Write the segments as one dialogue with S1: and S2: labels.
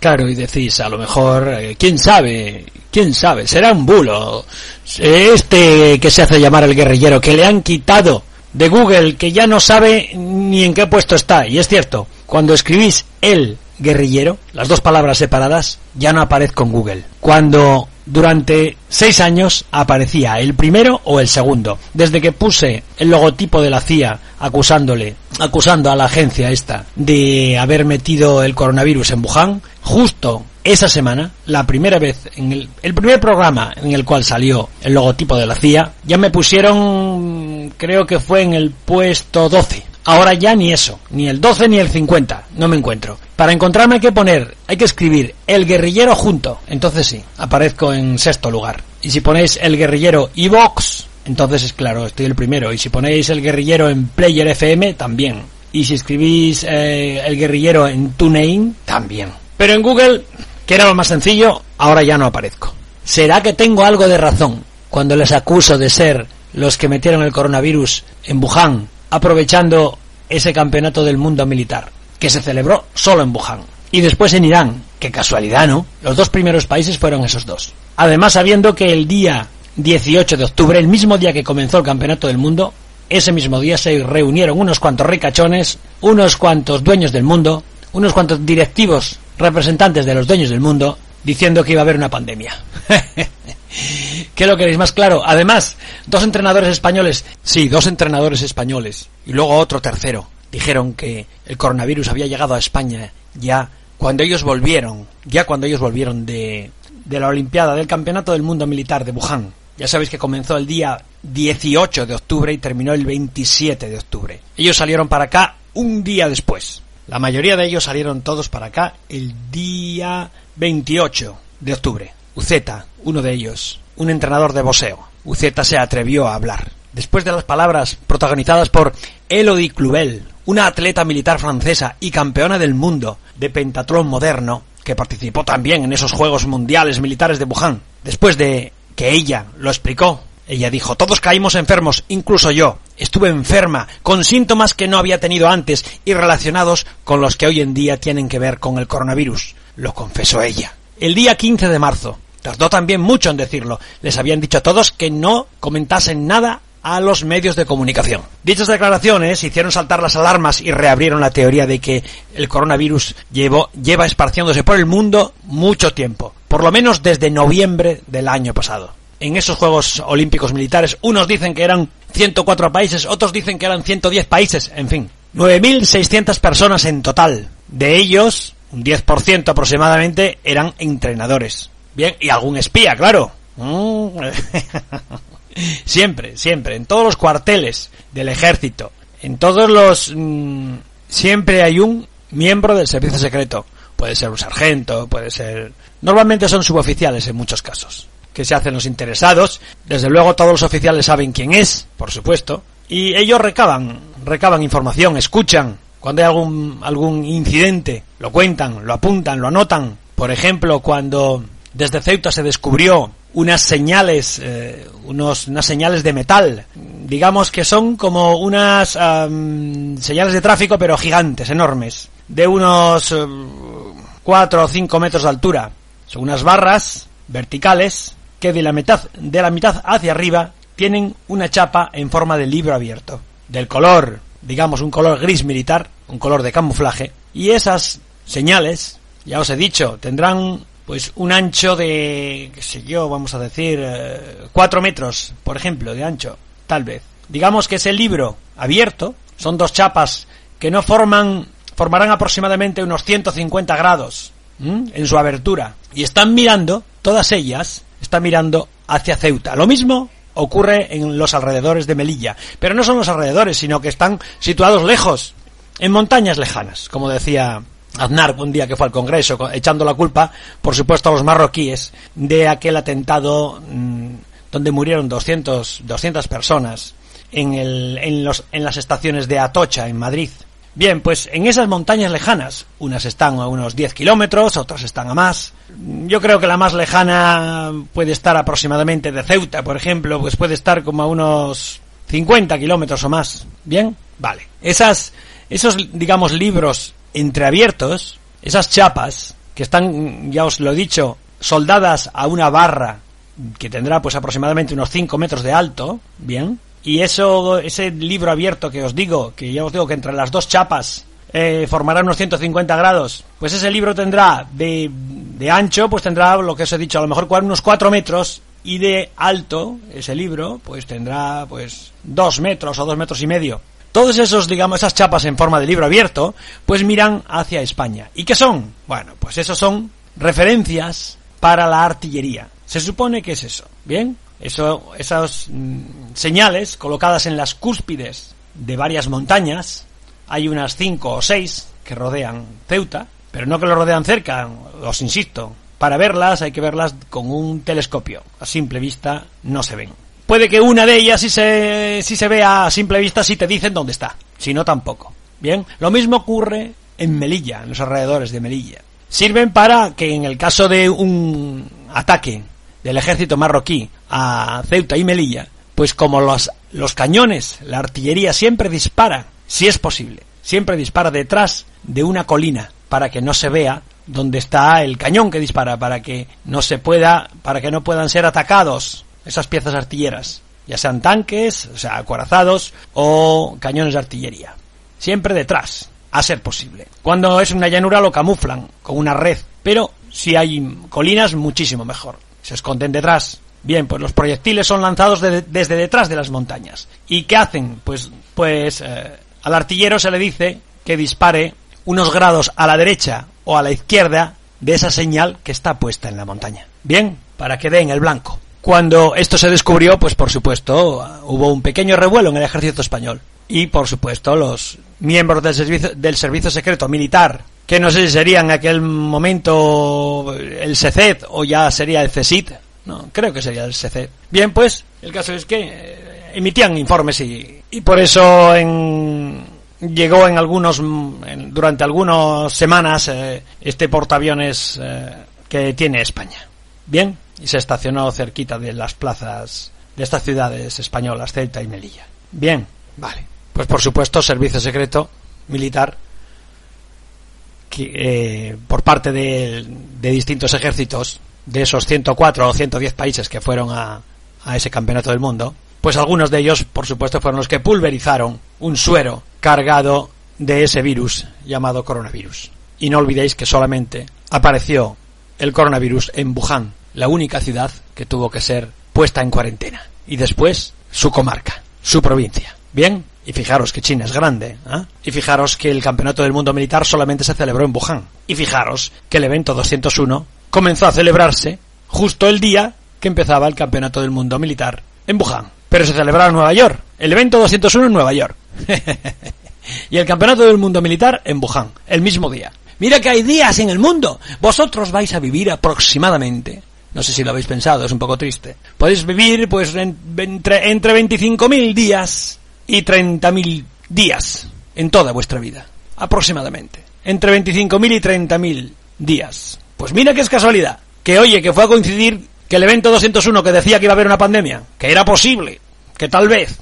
S1: Claro, y decís, a lo mejor, quién sabe, será un bulo. Este que se hace llamar el guerrillero, que le han quitado de Google, que ya no sabe ni en qué puesto está. Y es cierto, cuando escribís el guerrillero, las dos palabras separadas, ya no aparezco en Google. Cuando durante 6 años aparecía el primero o el segundo. Desde que puse el logotipo de la CIA acusando a la agencia esta de haber metido el coronavirus en Wuhan, justo esa semana, la primera vez, en el primer programa en el cual salió el logotipo de la CIA, ya me pusieron, creo que fue en el puesto 12. Ahora ya ni eso, ni el 12 ni el 50, no me encuentro. Para encontrarme hay que escribir el guerrillero junto, entonces sí, aparezco en 6º lugar. Y si ponéis el guerrillero iVoox, entonces es claro, estoy el primero. Y si ponéis el guerrillero en Player FM, también. Y si escribís el guerrillero en TuneIn, también. Pero en Google, que era lo más sencillo, ahora ya no aparezco. ¿Será que tengo algo de razón cuando les acuso de ser los que metieron el coronavirus en Wuhan, aprovechando ese campeonato del mundo militar, que se celebró solo en Wuhan? Y después en Irán, qué casualidad, ¿no? Los 2 primeros países fueron esos 2. Además, sabiendo que el día 18 de octubre, el mismo día que comenzó el campeonato del mundo, ese mismo día se reunieron unos cuantos ricachones, unos cuantos dueños del mundo, unos cuantos directivos representantes de los dueños del mundo, diciendo que iba a haber una pandemia. ¿Qué lo queréis más claro? Además, 2 entrenadores españoles, sí, 2 entrenadores españoles, y luego otro tercero, dijeron que el coronavirus había llegado a España ya cuando ellos volvieron de la Olimpiada, del Campeonato del Mundo Militar de Wuhan. Ya sabéis que comenzó el día 18 de octubre y terminó el 27 de octubre. Ellos salieron para acá un día después. La mayoría de ellos salieron todos para acá el día 28 de octubre. Uceta, uno de ellos, un entrenador de boxeo. Uceta se atrevió a hablar. Después de las palabras protagonizadas por Elodie Clubel, una atleta militar francesa y campeona del mundo de pentatlón moderno, que participó también en esos Juegos Mundiales Militares de Wuhan. Después de que ella lo explicó, ella dijo: todos caímos enfermos, incluso yo. Estuve enferma, con síntomas que no había tenido antes y relacionados con los que hoy en día tienen que ver con el coronavirus. Lo confesó ella. El día 15 de marzo, tardó también mucho en decirlo, les habían dicho a todos que no comentasen nada a los medios de comunicación. Dichas declaraciones hicieron saltar las alarmas y reabrieron la teoría de que el coronavirus lleva esparciéndose por el mundo mucho tiempo, por lo menos desde noviembre del año pasado. En esos Juegos Olímpicos Militares, unos dicen que eran 104 países, otros dicen que eran 110 países, en fin, 9.600 personas en total. De ellos, un 10% aproximadamente eran entrenadores. Bien, y algún espía, claro. Siempre, en todos los cuarteles del ejército, en todos los... siempre hay un miembro del servicio secreto. Puede ser un sargento, puede ser... Normalmente son suboficiales en muchos casos, que se hacen los interesados. Desde luego todos los oficiales saben quién es, por supuesto, y ellos recaban información, escuchan. Cuando hay algún incidente, lo cuentan, lo apuntan, lo anotan. Por ejemplo, cuando desde Ceuta se descubrió unas señales de metal, digamos que son como unas señales de tráfico, pero gigantes, enormes, de unos 4 o 5 metros de altura. Son unas barras verticales que de la mitad hacia arriba tienen una chapa en forma de libro abierto, del color, digamos, un color gris militar, un color de camuflaje, y esas señales, ya os he dicho, tendrán pues un ancho de, qué sé yo, vamos a decir, 4 metros, por ejemplo, de ancho, tal vez. Digamos que ese libro abierto son 2 chapas que no formarán aproximadamente unos 150 grados en su abertura, y están mirando, todas ellas, están mirando hacia Ceuta. Lo mismo ocurre en los alrededores de Melilla, pero no son los alrededores, sino que están situados lejos, en montañas lejanas, como decía Aznar un día que fue al Congreso, echando la culpa, por supuesto, a los marroquíes de aquel atentado donde murieron 200 personas en las estaciones de Atocha, en Madrid. Bien, pues en esas montañas lejanas, unas están a unos 10 kilómetros, otras están a más. Yo creo que la más lejana puede estar aproximadamente de Ceuta, por ejemplo, pues puede estar como a unos 50 kilómetros o más. Bien, vale. Esos, digamos, libros entreabiertos, esas chapas, que están, ya os lo he dicho, soldadas a una barra que tendrá pues aproximadamente unos 5 metros de alto, bien, y ese libro abierto que os digo, que ya os digo que entre las dos chapas formará unos 150 grados, pues ese libro tendrá de ancho, pues tendrá lo que os he dicho, a lo mejor unos 4 metros, y de alto, ese libro, pues tendrá pues 2 metros o 2 metros y medio. Todos esos, digamos, esas chapas en forma de libro abierto, pues miran hacia España. ¿Y qué son? Bueno, pues esos son referencias para la artillería. Se supone que es eso, ¿bien? Esas señales colocadas en las cúspides de varias montañas, hay unas 5 o 6 que rodean Ceuta, pero no que lo rodean cerca, os insisto, para verlas hay que verlas con un telescopio, a simple vista no se ven. Puede que una de ellas si se vea a simple vista sí te dicen dónde está, si no tampoco. Bien, lo mismo ocurre en Melilla, en los alrededores de Melilla. Sirven para que en el caso de un ataque del ejército marroquí a Ceuta y Melilla, pues como los cañones, la artillería siempre dispara, si es posible, siempre dispara detrás de una colina para que no se vea dónde está el cañón que dispara, para que no puedan ser atacados esas piezas artilleras, ya sean tanques, o sea, acorazados o cañones de artillería. Siempre detrás, a ser posible. Cuando es una llanura lo camuflan con una red, pero si hay colinas muchísimo mejor. Se esconden detrás. Bien, pues los proyectiles son lanzados desde detrás de las montañas. ¿Y qué hacen? Pues al artillero se le dice que dispare unos grados a la derecha o a la izquierda de esa señal que está puesta en la montaña. Bien, para que den el blanco. Cuando esto se descubrió, pues por supuesto hubo un pequeño revuelo en el ejército español. Y por supuesto los miembros del servicio secreto militar, que no sé si sería en aquel momento el SECET o ya sería el CSIC, no, creo que sería el SECET. Bien, pues el caso es que emitían informes y por eso llegó durante algunas semanas este portaaviones que tiene España. Bien, y se estacionó cerquita de las plazas de estas ciudades españolas, Ceuta y Melilla. Bien, vale. Pues por supuesto, servicio secreto militar que, por parte de distintos ejércitos de esos 104 o 110 países que fueron a ese campeonato del mundo, pues algunos de ellos, por supuesto, fueron los que pulverizaron un suero cargado de ese virus llamado coronavirus. Y no olvidéis que solamente apareció el coronavirus en Wuhan, la única ciudad que tuvo que ser puesta en cuarentena. Y después, su comarca, su provincia. Bien, y fijaros que China es grande, ¿eh? Y fijaros que el campeonato del mundo militar solamente se celebró en Wuhan. Y fijaros que el evento 201 comenzó a celebrarse justo el día que empezaba el campeonato del mundo militar en Wuhan. Pero se celebraba en Nueva York. El evento 201 en Nueva York. Y el campeonato del mundo militar en Wuhan, el mismo día. Mira que hay días en el mundo. Vosotros vais a vivir aproximadamente, no sé si lo habéis pensado, es un poco triste, podéis vivir pues entre 25.000 días y 30.000 días en toda vuestra vida, aproximadamente. Entre 25.000 y 30.000 días. Pues mira que es casualidad, que oye, que fue a coincidir que el evento 201 que decía que iba a haber una pandemia, que era posible, que tal vez,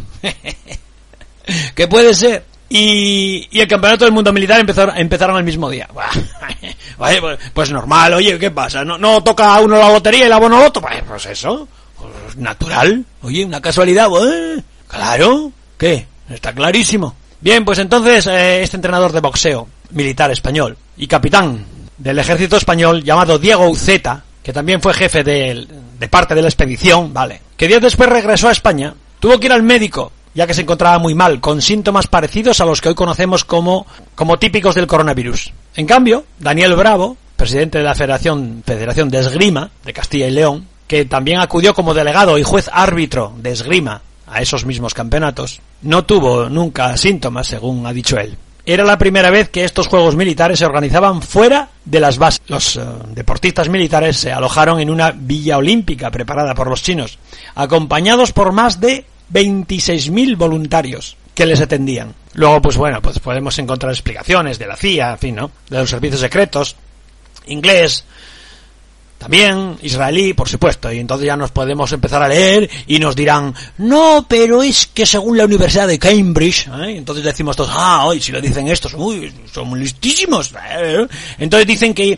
S1: que puede ser, y el campeonato del mundo militar empezaron el mismo día. Vale, pues normal, oye, ¿qué pasa? ¿No toca a uno la lotería y la bonoloto? Pues eso, pues natural, oye, una casualidad, claro, ¿qué? Está clarísimo. Bien, pues entonces este entrenador de boxeo militar español y capitán del ejército español llamado Diego Uceta, que también fue jefe de parte de la expedición, vale, que días después regresó a España, tuvo que ir al médico, ya que se encontraba muy mal, con síntomas parecidos a los que hoy conocemos como típicos del coronavirus. En cambio, Daniel Bravo, presidente de la Federación de Esgrima de Castilla y León, que también acudió como delegado y juez árbitro de esgrima a esos mismos campeonatos, no tuvo nunca síntomas, según ha dicho él. Era la primera vez que estos juegos militares se organizaban fuera de las bases. Los deportistas militares se alojaron en una villa olímpica preparada por los chinos, acompañados por más de 26.000 voluntarios que les atendían. Luego, pues bueno, pues podemos encontrar explicaciones de la CIA, en fin, ¿no? De los servicios secretos, inglés, también israelí, por supuesto, y entonces ya nos podemos empezar a leer y nos dirán, no, pero es que según la Universidad de Cambridge, entonces decimos todos, hoy si lo dicen estos, son listísimos, entonces dicen que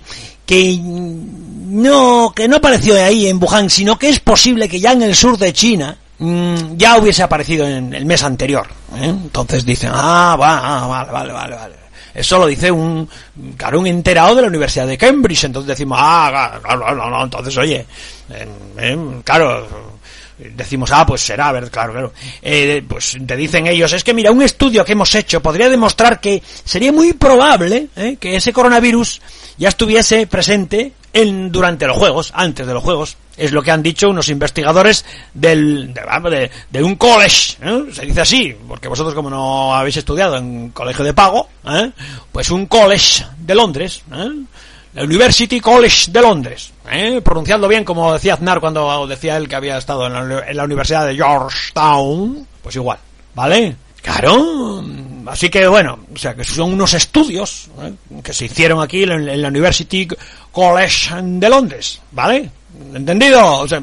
S1: que no apareció ahí en Wuhan, sino que es posible que ya en el sur de China ya hubiese aparecido en el mes anterior, ¿eh? Entonces dicen, vale. Eso lo dice un enterado de la Universidad de Cambridge. Entonces decimos, claro, entonces oye, claro, decimos, pues será, a ver, claro. Pues te dicen ellos, es que mira, un estudio que hemos hecho podría demostrar que sería muy probable que ese coronavirus ya estuviese presente durante los juegos, antes de los juegos. Es lo que han dicho unos investigadores de un college, se dice así, porque vosotros como no habéis estudiado en colegio de pago, pues un college de Londres, la University College de Londres, pronunciadlo bien como decía Aznar cuando decía él que había estado en la Universidad de Georgetown, pues igual, ¿vale? Claro, así que bueno, o sea que son unos estudios que se hicieron aquí en la University College de Londres, ¿vale? ¿Entendido? O sea,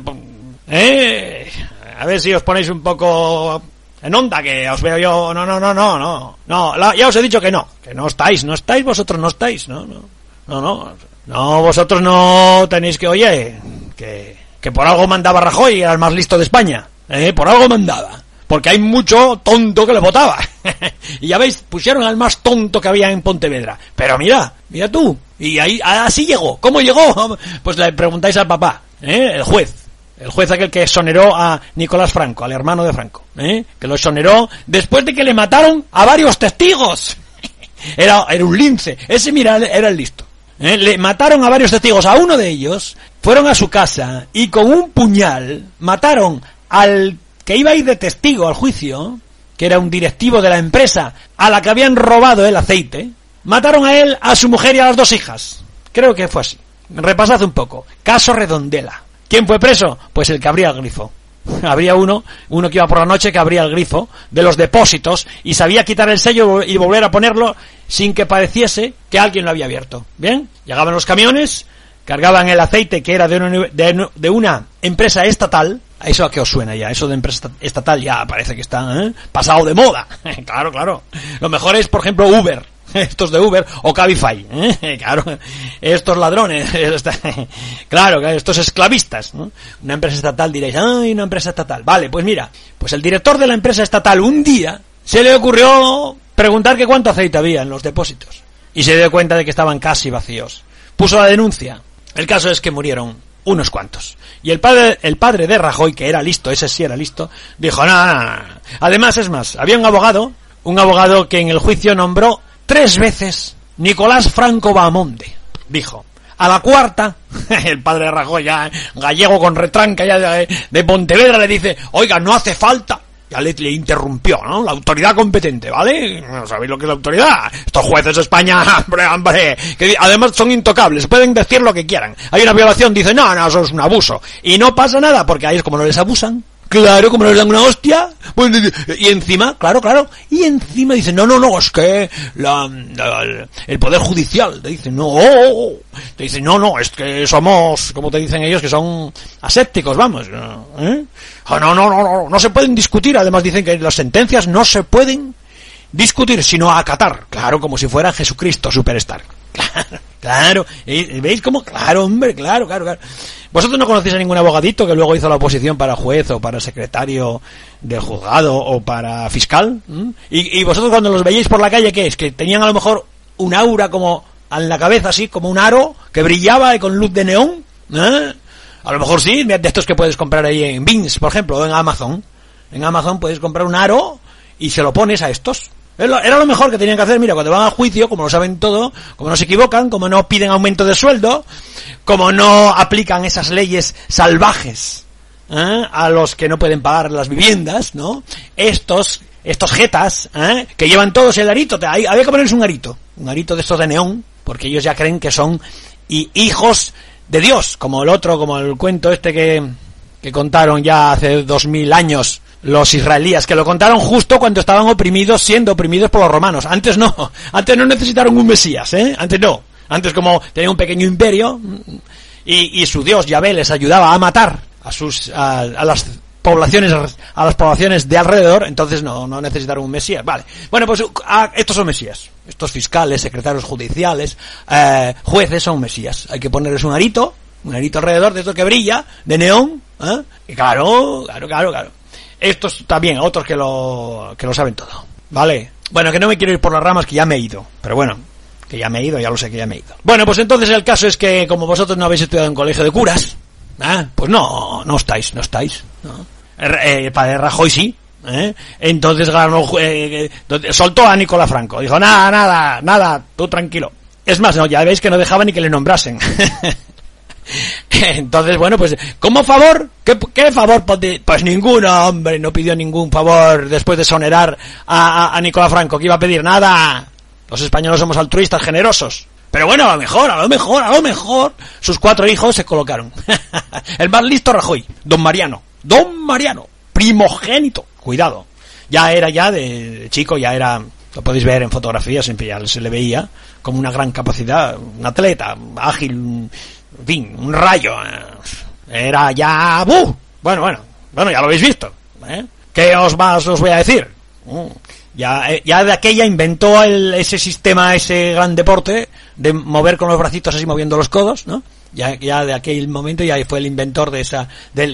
S1: a ver si os ponéis un poco en onda, que os veo yo. No, ya os he dicho que no estáis, vosotros no estáis, no, vosotros no tenéis que, oye, que por algo mandaba Rajoy, era el más listo de España, por algo mandaba. Porque hay mucho tonto que le votaba. Y ya veis, pusieron al más tonto que había en Pontevedra. Pero mira tú. Y ahí, así llegó. ¿Cómo llegó? Pues le preguntáis al papá, el juez aquel que exoneró a Nicolás Franco, al hermano de Franco, que lo exoneró después de que le mataron a varios testigos. Era un lince. Ese, mira, era el listo. Le mataron a varios testigos. A uno de ellos fueron a su casa y con un puñal mataron al que iba a ir de testigo al juicio, que era un directivo de la empresa a la que habían robado el aceite. Mataron a él, a su mujer y a las 2 hijas. Creo que fue así. Repasad un poco. Caso Redondela. ¿Quién fue preso? Pues el que abría el grifo. Habría uno que iba por la noche que abría el grifo de los depósitos y sabía quitar el sello y volver a ponerlo sin que pareciese que alguien lo había abierto. ¿Bien? Llegaban los camiones, cargaban el aceite que era de una empresa estatal. ¿A eso a qué os suena ya? Eso de empresa estatal ya parece que está pasado de moda. Claro. Lo mejor es, por ejemplo, Uber. Estos de Uber o Cabify. Claro. Estos ladrones. Claro, estos esclavistas, ¿no? Una empresa estatal, diréis, una empresa estatal. Vale, pues mira, pues el director de la empresa estatal un día se le ocurrió preguntar que cuánto aceite había en los depósitos. Y se dio cuenta de que estaban casi vacíos. Puso la denuncia. El caso es que murieron unos cuantos. Y el padre de Rajoy, que era listo, ese sí era listo, dijo, no. Además, es más, había un abogado que en el juicio nombró 3 veces Nicolás Franco Bahamonde. Dijo, a la cuarta, el padre de Rajoy, ya gallego con retranca ya de Pontevedra, le dice, oiga, no hace falta. Ya le interrumpió, ¿no? La autoridad competente, ¿vale? No sabéis lo que es la autoridad. Estos jueces de España, hombre, que además son intocables, pueden decir lo que quieran. Hay una violación, dicen, no, eso es un abuso. Y no pasa nada, porque ahí es como no les abusan. Claro, como no les dan una hostia. Pues, y encima, claro. Y encima dicen, no, es que el Poder Judicial te dice, no, es que somos, como te dicen ellos, que son asépticos, vamos. No se pueden discutir. Además dicen que las sentencias no se pueden discutir, sino acatar. Claro, como si fuera Jesucristo Superstar. Claro. ¿Veis cómo? Claro, hombre, claro. ¿Vosotros no conocéis a ningún abogadito que luego hizo la oposición para juez o para secretario del juzgado o para fiscal? Y vosotros cuando los veíais por la calle, ¿qué es? Que tenían a lo mejor un aura como en la cabeza, así, como un aro que brillaba y con luz de neón. A lo mejor sí, de estos que puedes comprar ahí en Bings, por ejemplo, o en Amazon. En Amazon puedes comprar un aro y se lo pones a estos. Era lo mejor que tenían que hacer. Mira, cuando van a juicio, como lo saben todo, como no se equivocan, como no piden aumento de sueldo, como no aplican esas leyes salvajes a los que no pueden pagar las viviendas, ¿no? Estos jetas que llevan todos el arito, había que ponerse un arito de estos de neón, porque ellos ya creen que son hijos de Dios, como el cuento este que contaron ya hace 2000 años los israelíes, que lo contaron justo cuando estaban siendo oprimidos por los romanos. Antes no necesitaron un Mesías, antes como tenían un pequeño imperio y su Dios Yahvé les ayudaba a matar a las poblaciones, a las poblaciones de alrededor, entonces no necesitaron un mesías. Vale. Bueno, pues estos son mesías. Estos fiscales, secretarios judiciales, jueces son mesías. Hay que ponerles un arito alrededor de esto que brilla, de neón, y claro. Estos también, otros que lo saben todo. Vale. Bueno, que no me quiero ir por las ramas, que ya me he ido. Pero bueno, que ya me he ido, ya lo sé que ya me he ido. Bueno, pues entonces el caso es que como vosotros no habéis estudiado en colegio de curas, pues no estáis, ¿no? Padre Rajoy sí, entonces ganó, soltó a Nicolás Franco, dijo nada, tú tranquilo. Es más, no, ya veis que no dejaba ni que le nombrasen. Entonces, bueno, pues como favor, ¿qué favor? Pues ninguno, hombre, no pidió ningún favor después de exonerar a Nicolás Franco, que iba a pedir nada. Los españoles somos altruistas, generosos. Pero bueno, a lo mejor sus 4 hijos se colocaron. El más listo Rajoy, Don Mariano, primogénito. Cuidado. Ya de chico, lo podéis ver en fotografías, siempre ya se le veía como una gran capacidad, un atleta, ágil, en fin, un rayo. Era ya... Bueno, ya lo habéis visto. ¿Qué os voy a decir? Ya de aquella inventó ese sistema, ese gran deporte de mover con los bracitos así moviendo los codos, ¿no? Ya de aquel momento ya fue el inventor de esa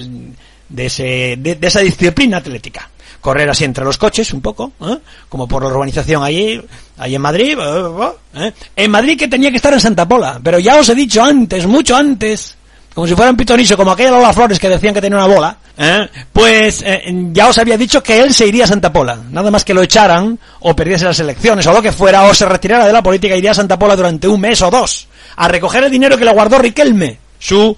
S1: disciplina atlética. Correr así entre los coches un poco, como por la urbanización ahí en Madrid, En Madrid, que tenía que estar en Santa Pola, pero ya os he dicho antes, mucho antes, como si fuera un pitoniso, como aquella Lola Flores que decían que tenía una bola, ya os había dicho que él se iría a Santa Pola, nada más que lo echaran, o perdiese las elecciones, o lo que fuera, o se retirara de la política, iría a Santa Pola durante 1 mes o 2, a recoger el dinero que le guardó Riquelme, su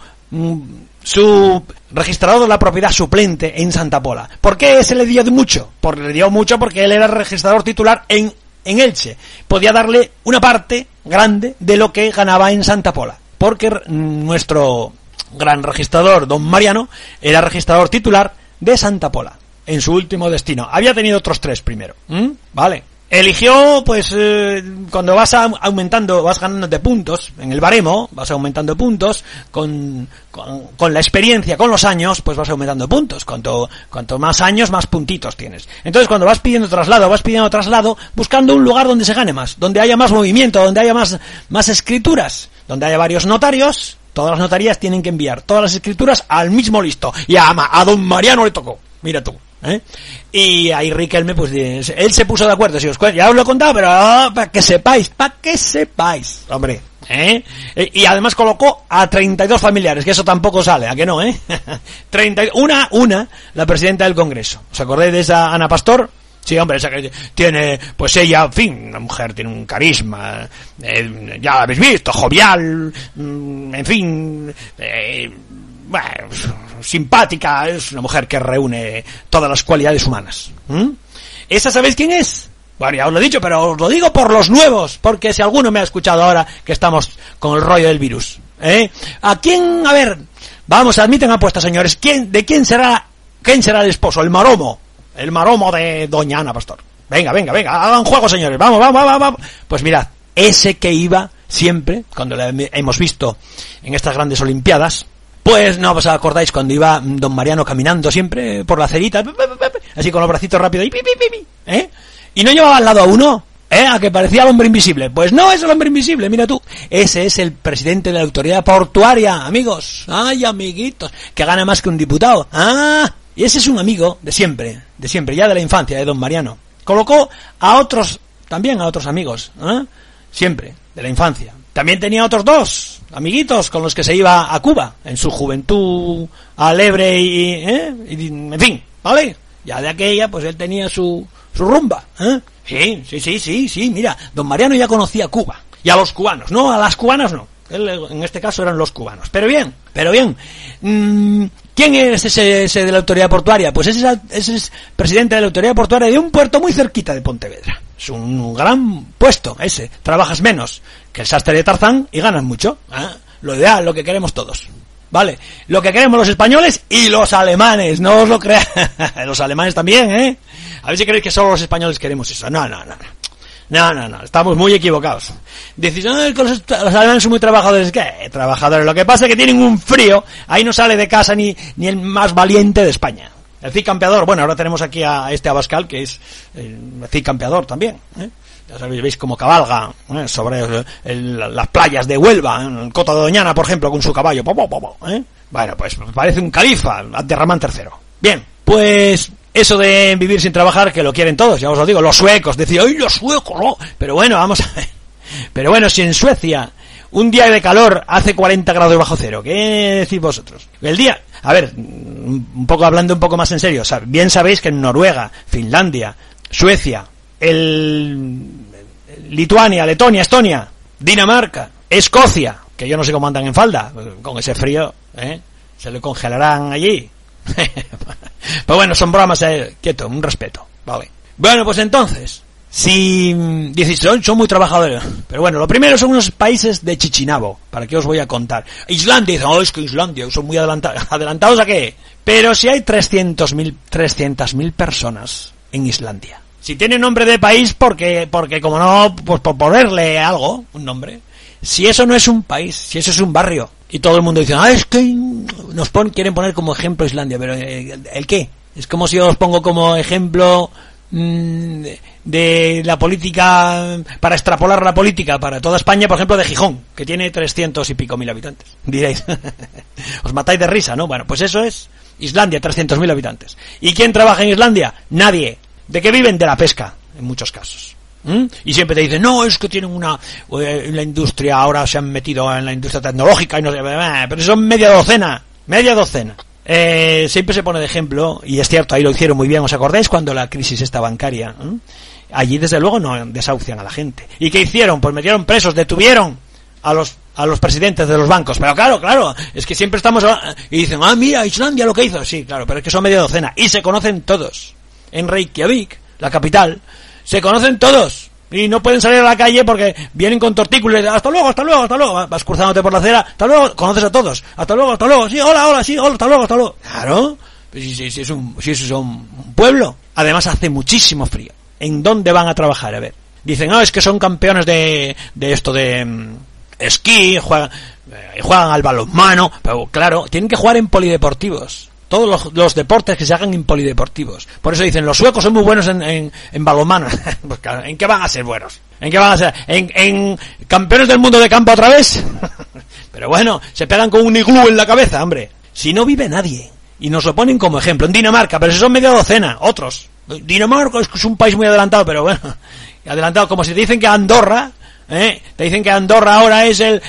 S1: registrador de la propiedad suplente en Santa Pola. ¿Por qué se le dio mucho? Le dio mucho porque él era registrador titular en Elche. Podía darle una parte grande de lo que ganaba en Santa Pola, porque nuestro gran registrador, don Mariano, era registrador titular de Santa Pola, en su último destino. Había tenido otros 3 primero. Vale. Eligió, pues, cuando vas aumentando, vas ganando de puntos, en el baremo, vas aumentando puntos, con la experiencia, con los años, pues vas aumentando puntos. Cuanto más años, más puntitos tienes. Entonces, cuando vas pidiendo traslado, buscando un lugar donde se gane más, donde haya más movimiento, donde haya más escrituras, donde haya varios notarios. Todas las notarías tienen que enviar todas las escrituras al mismo listo. Y a don Mariano le tocó. Mira tú. Y ahí Riquelme, pues él se puso de acuerdo. Si ya os lo he contado, pero para que sepáis, hombre. Y además colocó a 32 familiares, que eso tampoco sale, ¿a que no? 31, la presidenta del Congreso. ¿Os acordáis de esa Ana Pastor? Sí, hombre, esa que tiene, pues ella, en fin, una mujer tiene un carisma, ya la habéis visto, jovial, en fin, bueno, simpática, es una mujer que reúne todas las cualidades humanas. ¿Esa sabéis quién es? Bueno, ya os lo he dicho, pero os lo digo por los nuevos, porque si alguno me ha escuchado ahora que estamos con el rollo del virus, ¿a quién? A ver, vamos, admiten apuestas, señores. ¿De quién será el esposo? El maromo de doña Ana Pastor. Venga, hagan juego, señores. Vamos. Pues mirad, ese que iba siempre, cuando le hemos visto en estas grandes olimpiadas, pues no os acordáis cuando iba don Mariano caminando siempre por la acerita, así con los bracitos rápidos, y no llevaba al lado a uno, a que parecía el hombre invisible. Pues no es el hombre invisible, mira tú. Ese es el presidente de la autoridad portuaria, amigos. Ay, amiguitos, que gana más que un diputado. Y ese es un amigo de siempre, ya de la infancia, de don Mariano. Colocó a otros amigos, siempre, de la infancia. También tenía otros 2 amiguitos con los que se iba a Cuba, en su juventud alegre y en fin, ¿vale? Ya de aquella, pues él tenía su rumba, Sí, mira, don Mariano ya conocía Cuba, y a los cubanos, no, a las cubanas no. Él, en este caso eran los cubanos. Pero bien. ¿Quién es ese de la autoridad portuaria? Pues ese es presidente de la autoridad portuaria de un puerto muy cerquita de Pontevedra. Es un gran puesto ese. Trabajas menos que el sastre de Tarzán y ganas mucho. Lo ideal, lo que queremos todos. Vale, lo que queremos los españoles y los alemanes, no os lo creáis. Los alemanes también, A ver si creéis que solo los españoles queremos eso. No, estamos muy equivocados. Decís, que los alemanes son muy trabajadores. ¿Qué? Trabajadores. Lo que pasa es que tienen un frío. Ahí no sale de casa ni el más valiente de España. El Cid Campeador, bueno, ahora tenemos aquí a Abascal, que es el Cid Campeador también, Ya sabéis, veis cómo cabalga sobre las playas de Huelva, en Cota de Doñana, por ejemplo, con su caballo. Bueno, pues parece un califa, Abderramán III. Bien, pues eso de vivir sin trabajar, que lo quieren todos, ya os lo digo, los suecos, decía, ¡ay, los suecos, no! Pero bueno, vamos a ver. Pero bueno, si en Suecia un día de calor hace 40 grados bajo cero, ¿qué decís vosotros? El día, a ver, un poco hablando un poco más en serio, bien sabéis que en Noruega, Finlandia, Suecia, Lituania, Letonia, Estonia, Dinamarca, Escocia, que yo no sé cómo andan en falda, con ese frío, se le congelarán allí. Pues bueno, son bromas, quieto, un respeto, vale. Bueno, pues entonces, si dices, son muy trabajadores, pero bueno, lo primero son unos países de Chichinabo, ¿para qué os voy a contar? Islandia, dicen, es que Islandia, son muy ¿adelantados a qué? Pero si hay 300.000 personas en Islandia, si tiene nombre de país, porque como no, pues por ponerle algo, un nombre, si eso no es un país, si eso es un barrio, y todo el mundo dice, es que quieren poner como ejemplo Islandia, pero ¿el qué? Es como si yo os pongo como ejemplo de la política, para extrapolar la política para toda España, por ejemplo, de Gijón, que tiene 300 y pico mil habitantes. Diréis, os matáis de risa, ¿no? Bueno, pues eso es Islandia, 300.000 habitantes. ¿Y quién trabaja en Islandia? Nadie. ¿De qué viven? De la pesca, en muchos casos. Y siempre te dicen, no, es que tienen la industria, ahora se han metido en la industria tecnológica y no sé, pero son media docena. Siempre se pone de ejemplo, y es cierto, ahí lo hicieron muy bien, ¿os acordáis cuando la crisis esta bancaria? Allí desde luego no desahucian a la gente. ¿Y qué hicieron? Pues metieron presos, detuvieron a los presidentes de los bancos. Pero claro, es que siempre estamos y dicen, mira, Islandia lo que hizo. Sí, claro, pero es que son media docena y se conocen todos. En Reykjavik, la capital, se conocen todos. Y no pueden salir a la calle porque vienen con tortícolis. Hasta luego. Vas cruzándote por la acera. Hasta luego. Conoces a todos. Hasta luego. Sí, hola. Sí, hola, hasta luego. Claro. Si es un pueblo. Además hace muchísimo frío. ¿En dónde van a trabajar? A ver. Dicen, es que son campeones de esto de esquí. Juegan al balonmano. Pero claro, tienen que jugar en polideportivos. Todos los deportes que se hagan en polideportivos. Por eso dicen, los suecos son muy buenos en balonmano. Pues claro, ¿en qué van a ser buenos? ¿En qué van a ser? ¿En campeones del mundo de campo otra vez? Pero bueno, se pegan con un iglú en la cabeza, hombre. Si no vive nadie. Y nos lo ponen como ejemplo. En Dinamarca, pero si son media docena, otros. Dinamarca es un país muy adelantado, pero bueno. Adelantado, como si te dicen que Andorra, te dicen que Andorra ahora es el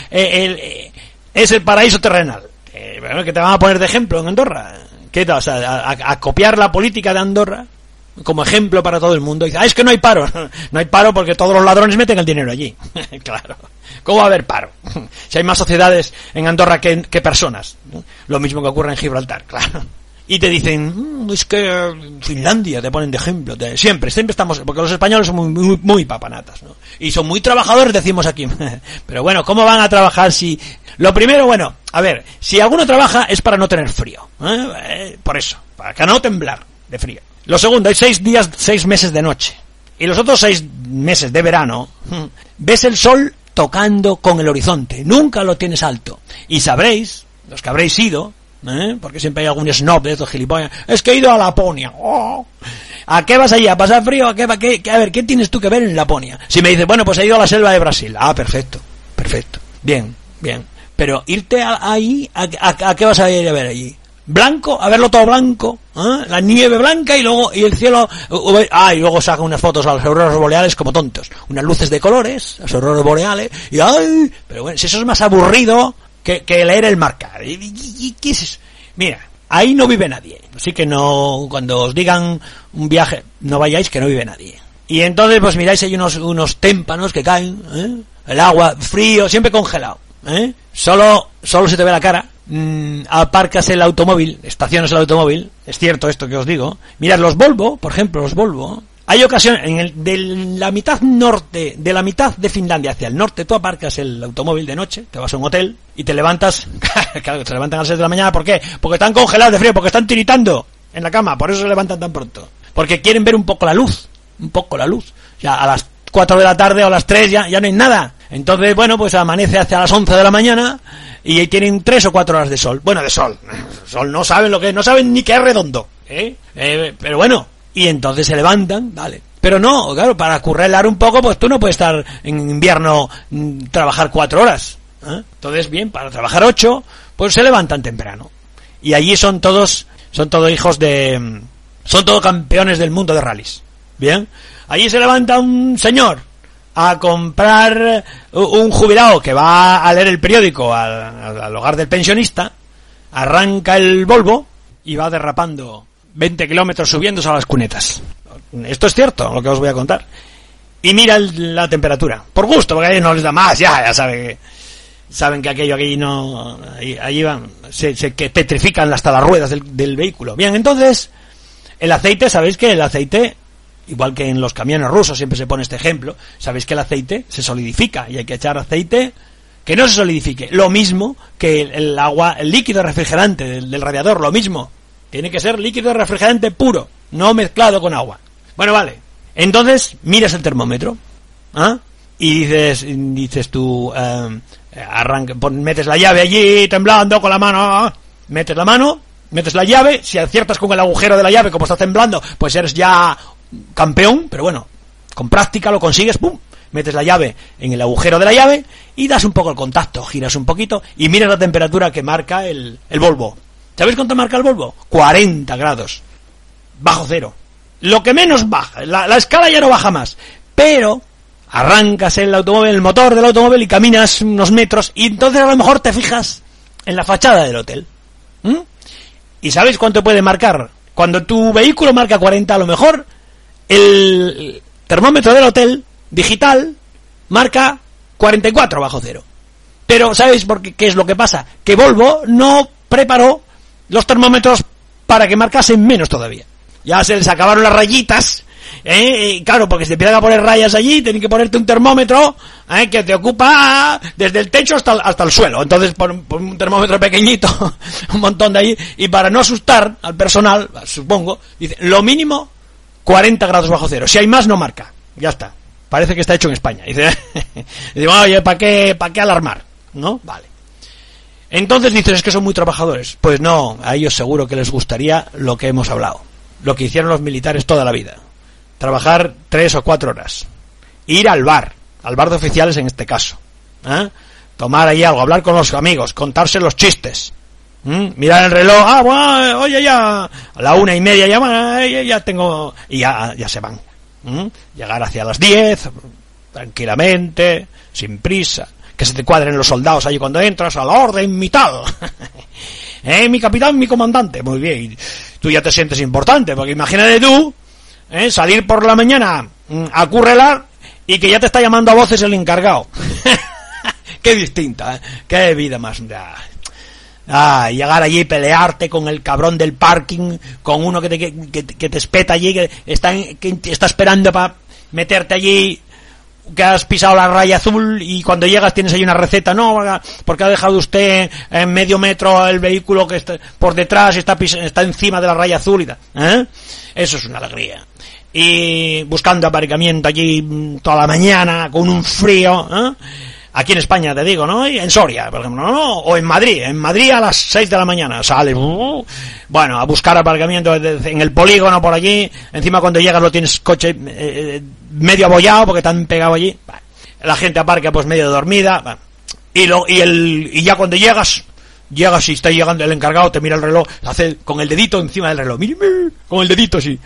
S1: paraíso terrenal. Bueno, que te van a poner de ejemplo en Andorra. ¿Qué tal? O sea, a copiar la política de Andorra como ejemplo para todo el mundo. Y dice, es que no hay paro. No hay paro porque todos los ladrones meten el dinero allí. Claro. ¿Cómo va a haber paro? Si hay más sociedades en Andorra que personas, ¿no? Lo mismo que ocurre en Gibraltar, claro. Y te dicen, es que Finlandia te ponen de ejemplo. Siempre estamos, porque los españoles son muy papanatas, ¿no? Y son muy trabajadores, decimos aquí. Pero bueno, ¿cómo van a trabajar si... Lo primero, bueno, a ver, si alguno trabaja es para no tener frío. Por eso, para que no temblar de frío. Lo segundo, hay 6 meses de noche. Y los otros 6 meses de verano, ves el sol tocando con el horizonte. Nunca lo tienes alto. Y sabréis, los que habréis ido... porque siempre hay algún snob de estos gilipollas, es que he ido a Laponia. ¿A qué vas allí? ¿A pasar frío? A ver, ¿qué tienes tú que ver en Laponia? Si me dices, bueno, pues he ido a la selva de Brasil. Perfecto. Bien. Pero irte ahí, ¿a qué vas a ir a ver allí? Blanco, a verlo todo blanco, la nieve blanca y el cielo, y luego sacan unas fotos a las auroras boreales como tontos, unas luces de colores, las auroras boreales, pero bueno, si eso es más aburrido que leer el marca. ¿Y qué es eso? Mira, ahí no vive nadie. Así que no, cuando os digan un viaje, no vayáis, que no vive nadie. Y entonces, pues miráis, hay unos témpanos que caen, el agua, frío, siempre congelado, Solo se te ve la cara. Aparcas el automóvil, estacionas el automóvil, es cierto esto que os digo. Mirad, los Volvo, por ejemplo, hay ocasiones, de la mitad norte, de la mitad de Finlandia hacia el norte, tú aparcas el automóvil de noche, te vas a un hotel y te levantas, claro, te levantan a las 6 de la mañana, ¿por qué? Porque están congelados de frío, porque están tiritando en la cama, por eso se levantan tan pronto. Porque quieren ver un poco la luz. Ya a las 4 de la tarde o a las 3 ya no hay nada. Entonces, bueno, pues amanece hacia las 11 de la mañana y tienen 3 o 4 horas de sol. Bueno, de sol. Sol no saben lo que es, no saben ni que es redondo, pero bueno, y entonces se levantan, vale. Pero no, claro, para acurrelar un poco, pues tú no puedes estar en invierno trabajar 4 horas. Entonces, bien, para trabajar 8, pues se levantan temprano. Y allí son todos hijos de... Son todos campeones del mundo de rallies. Bien, allí se levanta un señor a comprar un jubilado que va a leer el periódico al hogar del pensionista, arranca el Volvo y va derrapando 20 kilómetros subiéndose a las cunetas. Esto es cierto, lo que os voy a contar. Y mira la temperatura, por gusto, porque a ellos no les da más, ya saben que aquello aquí no... Allí van, se que petrifican hasta las ruedas del vehículo. Bien, entonces, el aceite, sabéis que el aceite, igual que en los camiones rusos siempre se pone este ejemplo, sabéis que el aceite se solidifica y hay que echar aceite que no se solidifique. Lo mismo que el agua, el líquido refrigerante del radiador, lo mismo. Tiene que ser líquido refrigerante puro, no mezclado con agua. Bueno, vale. Entonces, miras el termómetro, y dices tú, metes la llave allí temblando con la mano, metes la llave, si aciertas con el agujero de la llave como está temblando, pues eres ya campeón, pero bueno, con práctica lo consigues, pum, metes la llave en el agujero de la llave y das un poco el contacto, giras un poquito y miras la temperatura que marca el Volvo. ¿Sabéis cuánto marca el Volvo? 40 grados, bajo cero. Lo que menos baja, la escala ya no baja más, pero arrancas el motor del automóvil y caminas unos metros y entonces a lo mejor te fijas en la fachada del hotel. ¿Y sabéis cuánto puede marcar? Cuando tu vehículo marca 40, a lo mejor el termómetro del hotel digital marca 44 bajo cero. Pero ¿sabéis qué es lo que pasa? Que Volvo no preparó los termómetros para que marcasen menos todavía. Ya se les acabaron las rayitas, claro, porque si te empiezan a poner rayas allí, tienen que ponerte un termómetro que te ocupa desde el techo hasta el suelo. Entonces pon un termómetro pequeñito, un montón de ahí, y para no asustar al personal, supongo, dice, lo mínimo 40 grados bajo cero. Si hay más, no marca. Ya está. Parece que está hecho en España. Dice, oye, ¿para qué alarmar? ¿No? Vale. Entonces dices, es que son muy trabajadores. Pues no, a ellos seguro que les gustaría lo que hemos hablado. Lo que hicieron los militares toda la vida. Trabajar 3 o 4 horas. Ir al bar de oficiales en este caso. Tomar ahí algo, hablar con los amigos, contarse los chistes. Mirar el reloj, bueno, oye, ya a la 1:30 ya tengo... Y ya se van. Llegar hacia las 10, tranquilamente, sin prisa. Que se te cuadren los soldados allí cuando entras, a la orden, mi tal. Mi capitán, mi comandante. Muy bien. Tú ya te sientes importante, porque imagínate tú, salir por la mañana a currelar y que ya te está llamando a voces el encargado. Qué distinta, qué vida más. Llegar allí y pelearte con el cabrón del parking, con uno que te espeta allí, que está esperando para meterte allí, que has pisado la raya azul y cuando llegas tienes ahí una receta, no, porque ha dejado usted en medio metro el vehículo que está por detrás y está encima de la raya azul y tal. Eso es una alegría. Y buscando aparcamiento allí toda la mañana con un frío, aquí en España te digo, ¿no? Y en Soria, por ejemplo, ¿no? O en Madrid a las 6 de la mañana sales, bueno, a buscar aparcamiento en el polígono por allí, encima cuando llegas lo tienes coche medio abollado porque te han pegado allí, la gente aparca pues medio dormida, y ya cuando llegas y está llegando el encargado, te mira el reloj, hace con el dedito encima del reloj, mírame, con el dedito así.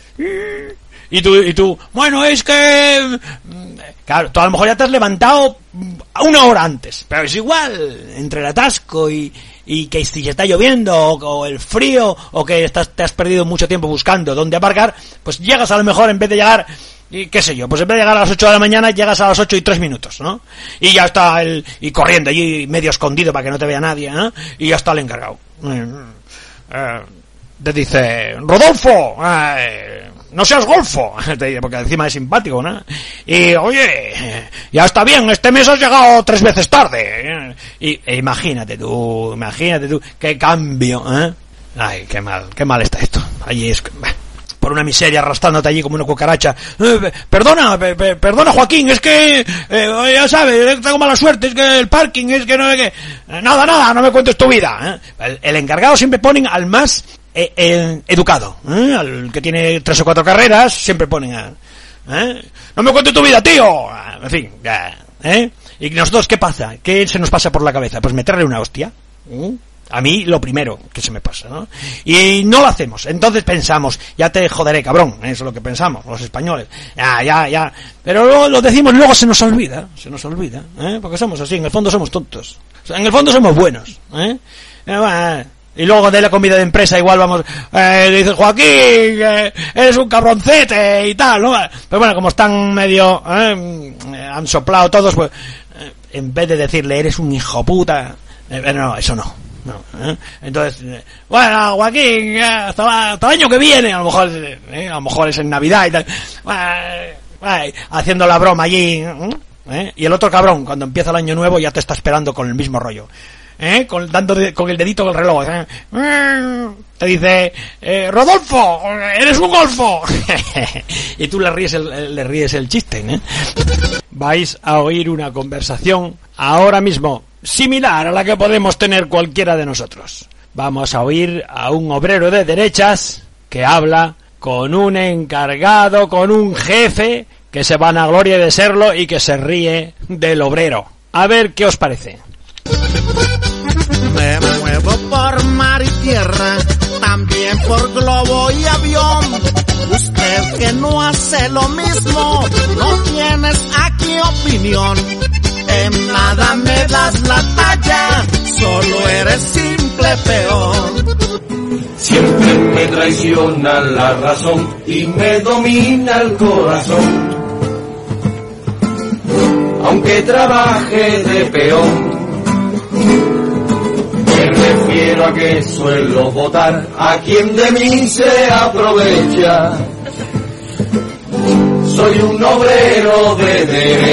S1: Y tú, bueno, es que... Claro, tú a lo mejor ya te has levantado 1 hora antes, pero es igual, entre el atasco y que si está lloviendo, o el frío, o que te has perdido mucho tiempo buscando dónde aparcar, pues llegas a lo mejor, en vez de llegar, y qué sé yo, pues en vez de llegar a las 8 de la mañana, llegas a las 8:03, ¿no? Y ya está y corriendo allí, medio escondido para que no te vea nadie, ¿no? Y ya está el encargado. Te dice, Rodolfo, no seas golfo, porque encima es simpático, ¿no? Y, oye, ya está bien, este mes has llegado 3 veces tarde. Y imagínate tú, qué cambio, Ay, qué mal está esto. Allí es... por una miseria, arrastrándote allí como una cucaracha. Perdona Joaquín, es que, ya sabes, tengo mala suerte, es que el parking, es que no sé qué. Nada, no me cuentes tu vida. El encargado siempre ponen al más educado, al que tiene 3 o 4 carreras, siempre ponen a... no me cuentes tu vida, tío. En fin, y nosotros, ¿qué pasa? ¿Qué se nos pasa por la cabeza? Pues meterle una hostia. A mí lo primero que se me pasa, ¿no? Y no lo hacemos. Entonces pensamos, ya te joderé, cabrón. Eso es lo que pensamos los españoles. Ya. Pero luego lo decimos y luego se nos olvida, porque somos así, en el fondo somos tontos. O sea, en el fondo somos buenos, y luego de la comida de empresa igual vamos, dices, Joaquín, eres un cabroncete y tal, ¿no? Pero bueno, como están medio, han soplado todos, pues, en vez de decirle, eres un hijo puta, no, eso no. Entonces, bueno, Joaquín, hasta el año que viene, a lo mejor es en Navidad y tal, haciendo la broma allí, y el otro cabrón, cuando empieza el año nuevo ya te está esperando con el mismo rollo. Con el dedito del reloj, te dice, Rodolfo, eres un golfo. Y tú le ríes el chiste, Vais a oír una conversación ahora mismo similar a la que podemos tener cualquiera de nosotros. Vamos a oír a un obrero de derechas que habla con un encargado, con un jefe que se vanagloria de serlo y que se ríe del obrero. A ver qué os parece.
S2: Me muevo por mar y tierra, también por globo y avión. Usted que no hace lo mismo, no tienes aquí opinión. En nada me das la talla, solo eres simple peón.
S3: Siempre me traiciona la razón y me domina el corazón. Aunque trabaje de peón, me refiero a que suelo votar a quien de mí se aprovecha. Soy un obrero de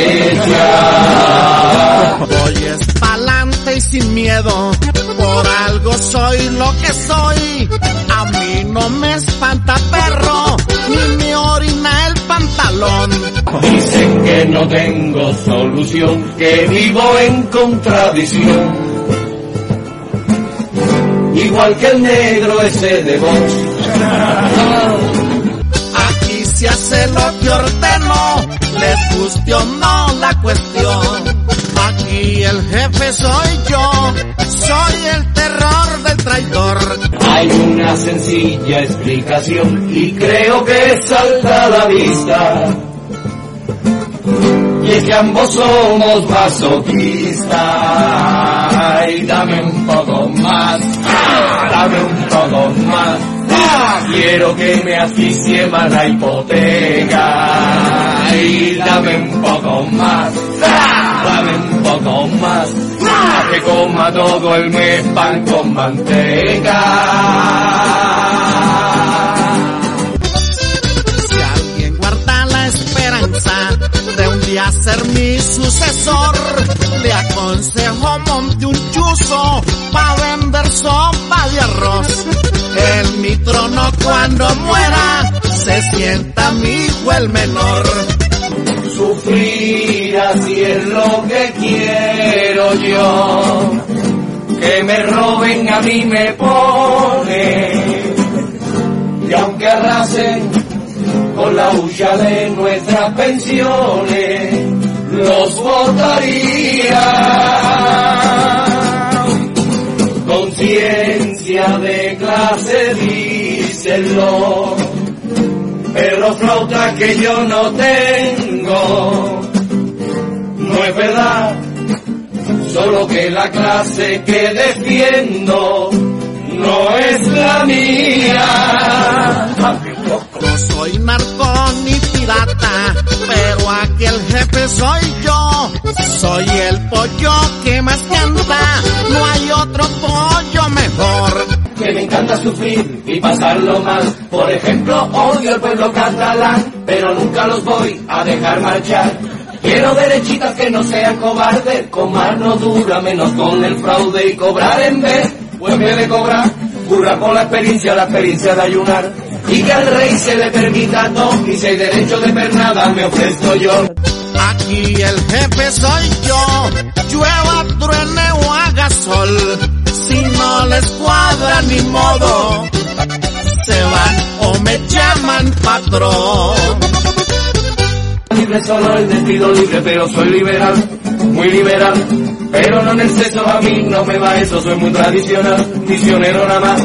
S3: derecha.
S2: Voy es pa'lante y sin miedo, por algo soy lo que soy. A mí no me espanta perro, ni me orina el pantalón.
S3: Dicen que no tengo solución, que vivo en contradicción. Igual que el negro ese de Vox.
S2: Aquí se hace lo que ordeno, les guste o no la cuestión. Aquí el jefe soy yo, soy el terror del traidor.
S3: Hay una sencilla explicación y creo que salta a la vista. Y es que ambos somos masoquistas. Ay, dame un poco más, dame un poco más. Quiero que me asfixie más la hipoteca. Ay, dame un poco más, dame un poco más. Que coma todo el mes pan con manteca.
S2: Si alguien guarda la esperanza de un día ser mi sucesor, le aconsejo monte un chuzo pa' vender sopa de arroz. En mi trono cuando muera se sienta mi hijo el menor.
S3: Sufrir así es lo que quiero yo, que me roben a mí me pone, y aunque arrasen con la hucha de nuestras pensiones, los votaría. Conciencia de clase, díselo, pero flauta que yo no tengo. No es verdad, solo que la clase que defiendo no es la mía.
S2: No soy narco ni pirata, pero aquí el jefe soy yo. Soy el pollo que más canta, no hay otro pollo mejor.
S3: Que me encanta sufrir y pasarlo mal. Por ejemplo, odio al pueblo catalán, pero nunca los voy a dejar marchar. Quiero derechitas que no sean cobardes, con mano dura, menos con el fraude y cobrar en vez de cobrar, curra por la experiencia de ayunar. y que al rey se le permita todo, y si hay derecho de pernada me ofrezco yo.
S2: Aquí el jefe soy yo, llueva, truene o haga sol, si no les cuadra ni modo, se van o me llaman patrón.
S3: Libre solo el despido libre, pero soy liberal, muy liberal, pero no en exceso, a mí no me va eso, soy muy tradicional, misionero nada más.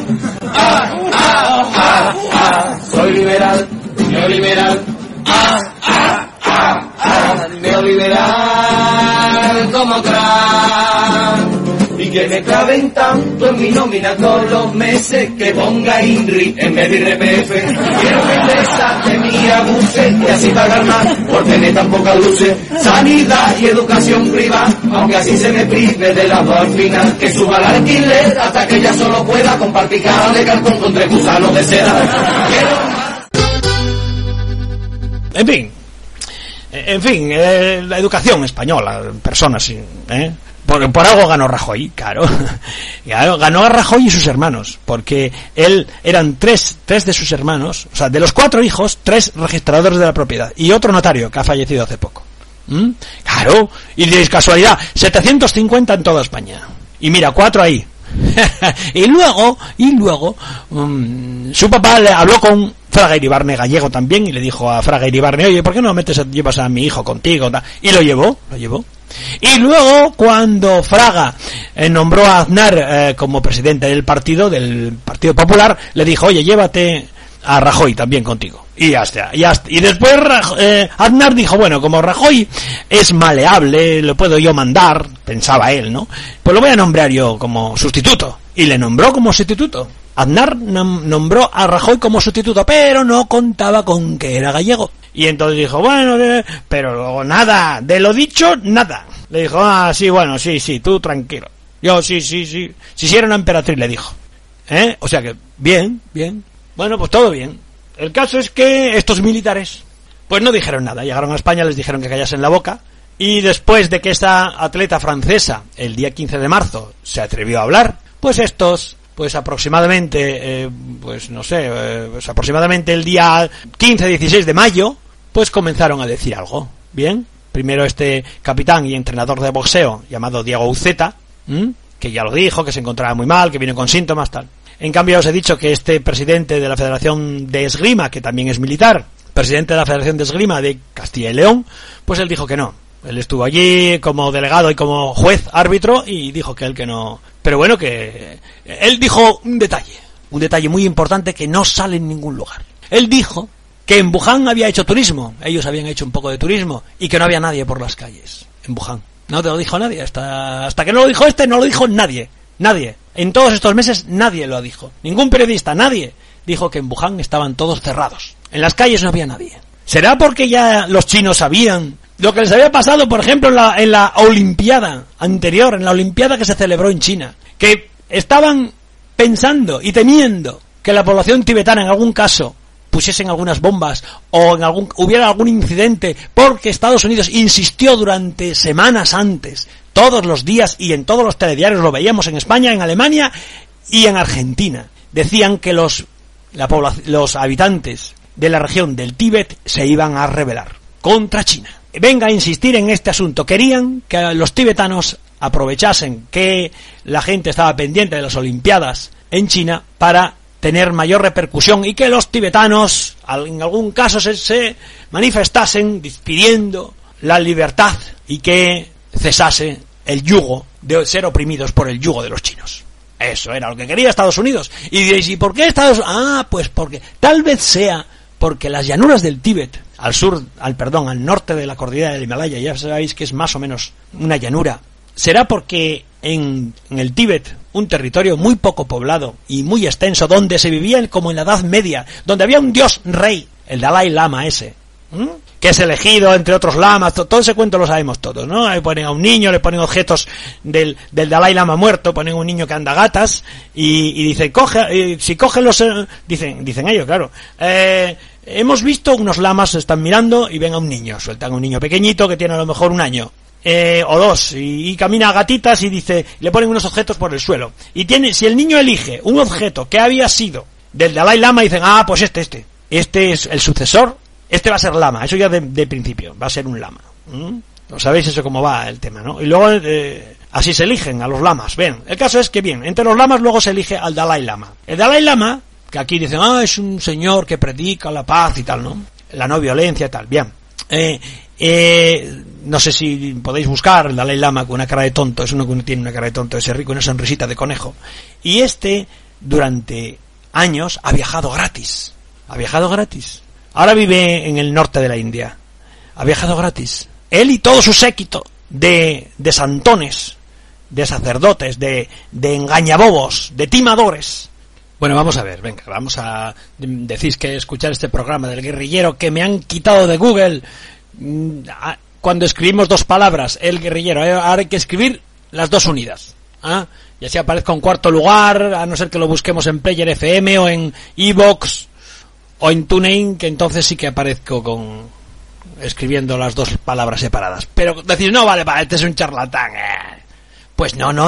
S3: Soy liberal, neoliberal, neoliberal como Trump. Y que me claven tanto en mi nómina todos los meses, que ponga INRI en vez de IRPF. Quiero que empresas de mí abusen y así pagar más por tener tan pocas luces. Sanidad y educación privada, aunque así se me prive de las dos al final. Que suba el alquiler hasta que ya solo pueda compartir cajas de cartón con 3 gusanos de seda.
S1: En fin, la educación española, personas, Por algo ganó Rajoy, claro, ganó a Rajoy y sus hermanos, porque eran tres de sus hermanos, o sea, de los 4 hijos, 3 registradores de la propiedad, y otro notario que ha fallecido hace poco. Claro, y de casualidad, 750 en toda España, y mira, 4 ahí. y luego, su papá le habló con Fraga Iribarne Gallego también, y le dijo a Fraga Iribarne, oye, ¿por qué no llevas a mi hijo contigo? Y lo llevó. Y luego, cuando Fraga nombró a Aznar como presidente del Partido Popular, le dijo, oye, llévate a Rajoy también contigo. Y ya está. Y después Aznar dijo, bueno, como Rajoy es maleable, lo puedo yo mandar, pensaba él, ¿no? Pues lo voy a nombrar yo como sustituto. Y le nombró como sustituto. Aznar nombró a Rajoy como sustituto, pero no contaba con que era gallego. Y entonces dijo, bueno, pero luego nada, de lo dicho, nada. Le dijo, sí, bueno, sí, tú tranquilo. Yo, sí. Si era una emperatriz, le dijo. O sea que, bien. Bueno, pues todo bien. El caso es que estos militares, pues no dijeron nada. Llegaron a España, les dijeron que callasen la boca. Y después de que esta atleta francesa, el día 15 de marzo, se atrevió a hablar, pues estos... Pues aproximadamente, aproximadamente el día 15-16 de mayo, pues comenzaron a decir algo. Bien, primero este capitán y entrenador de boxeo llamado Diego Uceta, que ya lo dijo, que se encontraba muy mal, que vino con síntomas, tal. En cambio os he dicho que este presidente de la Federación de Esgrima, que también es militar, presidente de la Federación de Esgrima de Castilla y León, pues él dijo que no. Él estuvo allí como delegado y como juez, árbitro, y dijo que él que no... Pero bueno, que él dijo un detalle muy importante que no sale en ningún lugar. Él dijo que en Wuhan había hecho turismo, ellos habían hecho un poco de turismo, y que no había nadie por las calles, en Wuhan. No te lo dijo nadie, hasta que no lo dijo no lo dijo nadie. En todos estos meses nadie lo dijo. Ningún periodista, nadie dijo que en Wuhan estaban todos cerrados. En las calles no había nadie. ¿Será porque ya los chinos sabían lo que les había pasado, por ejemplo, en la Olimpiada anterior, en la Olimpiada que se celebró en China? Que estaban pensando y temiendo que la población tibetana en algún caso pusiesen algunas bombas o hubiera algún incidente, porque Estados Unidos insistió durante semanas antes, todos los días, y en todos los telediarios lo veíamos en España, en Alemania y en Argentina. Decían que los habitantes de la región del Tíbet se iban a rebelar contra China. Venga a insistir en este asunto. Querían que los tibetanos aprovechasen que la gente estaba pendiente de las Olimpiadas en China para tener mayor repercusión, y que los tibetanos en algún caso se manifestasen pidiendo la libertad y que cesase el yugo de ser oprimidos por el yugo de los chinos. Eso era lo que quería Estados Unidos. Y diréis, ¿y por qué Estados Unidos? Pues porque tal vez sea porque las llanuras del Tíbet, al norte de la cordillera del Himalaya, ya sabéis que es más o menos una llanura, será porque en el Tíbet, un territorio muy poco poblado y muy extenso, donde se vivía como en la Edad Media, donde había un dios rey, el Dalai Lama ese, que es elegido entre otros lamas, todo ese cuento lo sabemos todos, ¿no? Ahí ponen a un niño, le ponen objetos del Dalai Lama muerto, ponen un niño que anda a gatas y dicen, si coge los... Dicen ellos, claro, hemos visto unos lamas, están mirando y ven a un niño, sueltan a un niño pequeñito que tiene a lo mejor 1 año. O 2, y camina a gatitas y le ponen unos objetos por el suelo. Y si el niño elige un objeto que había sido del Dalai Lama dicen, pues este es el sucesor, este va a ser lama, eso ya de principio, va a ser un lama. ¿No sabéis eso cómo va el tema, no? Y luego así se eligen a los lamas. Bien, el caso es que entre los lamas luego se elige al Dalai Lama. El Dalai Lama, que aquí dicen, es un señor que predica la paz y tal, ¿no? La no violencia y tal, bien. No sé si podéis buscar el Dalai Lama con una cara de tonto, es uno que tiene una cara de tonto, ese rico, una sonrisita de conejo. Y durante años ha viajado gratis. Ahora vive en el norte de la India. Ha viajado gratis. Él y todo su séquito de santones, de sacerdotes, de engañabobos, de timadores. Bueno, vamos a ver, venga, vamos a... Decís que escuchar este programa del guerrillero que me han quitado de Google... Cuando escribimos 2 palabras, el guerrillero, ahora hay que escribir las 2 unidas. Y así aparezca en cuarto lugar, a no ser que lo busquemos en Player FM o en iVoox o en TuneIn, que entonces sí que aparezco escribiendo las 2 palabras separadas. Pero decís, no, vale, este es un charlatán. Pues no.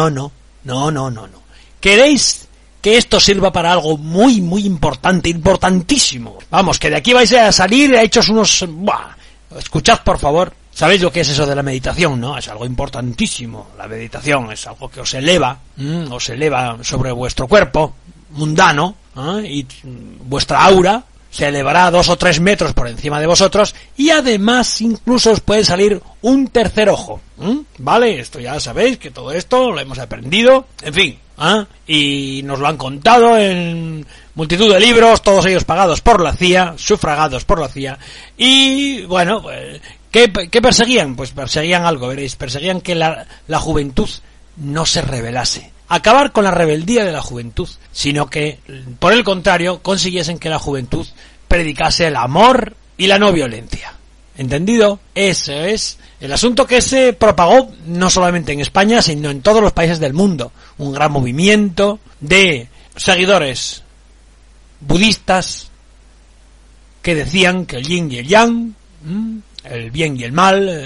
S1: ¿Queréis que esto sirva para algo muy, muy importante, importantísimo? Vamos, que de aquí vais a salir hechos unos... Escuchad, por favor. ¿Sabéis lo que es eso de la meditación, no? Es algo importantísimo. La meditación es algo que os eleva sobre vuestro cuerpo mundano, y vuestra aura se elevará 2 o 3 metros por encima de vosotros, y además incluso os puede salir un tercer ojo. ¿Vale? Esto ya sabéis que todo esto lo hemos aprendido, en fin, y nos lo han contado en multitud de libros, todos ellos pagados por la CIA, sufragados por la CIA, y bueno, pues, ¿qué perseguían? Pues perseguían algo, veréis, perseguían que la juventud no se rebelase, acabar con la rebeldía de la juventud, sino que, por el contrario, consiguiesen que la juventud predicase el amor y la no violencia. ¿Entendido? Eso es el asunto que se propagó no solamente en España, sino en todos los países del mundo. Un gran movimiento de seguidores budistas que decían que el yin y el yang, el bien y el mal,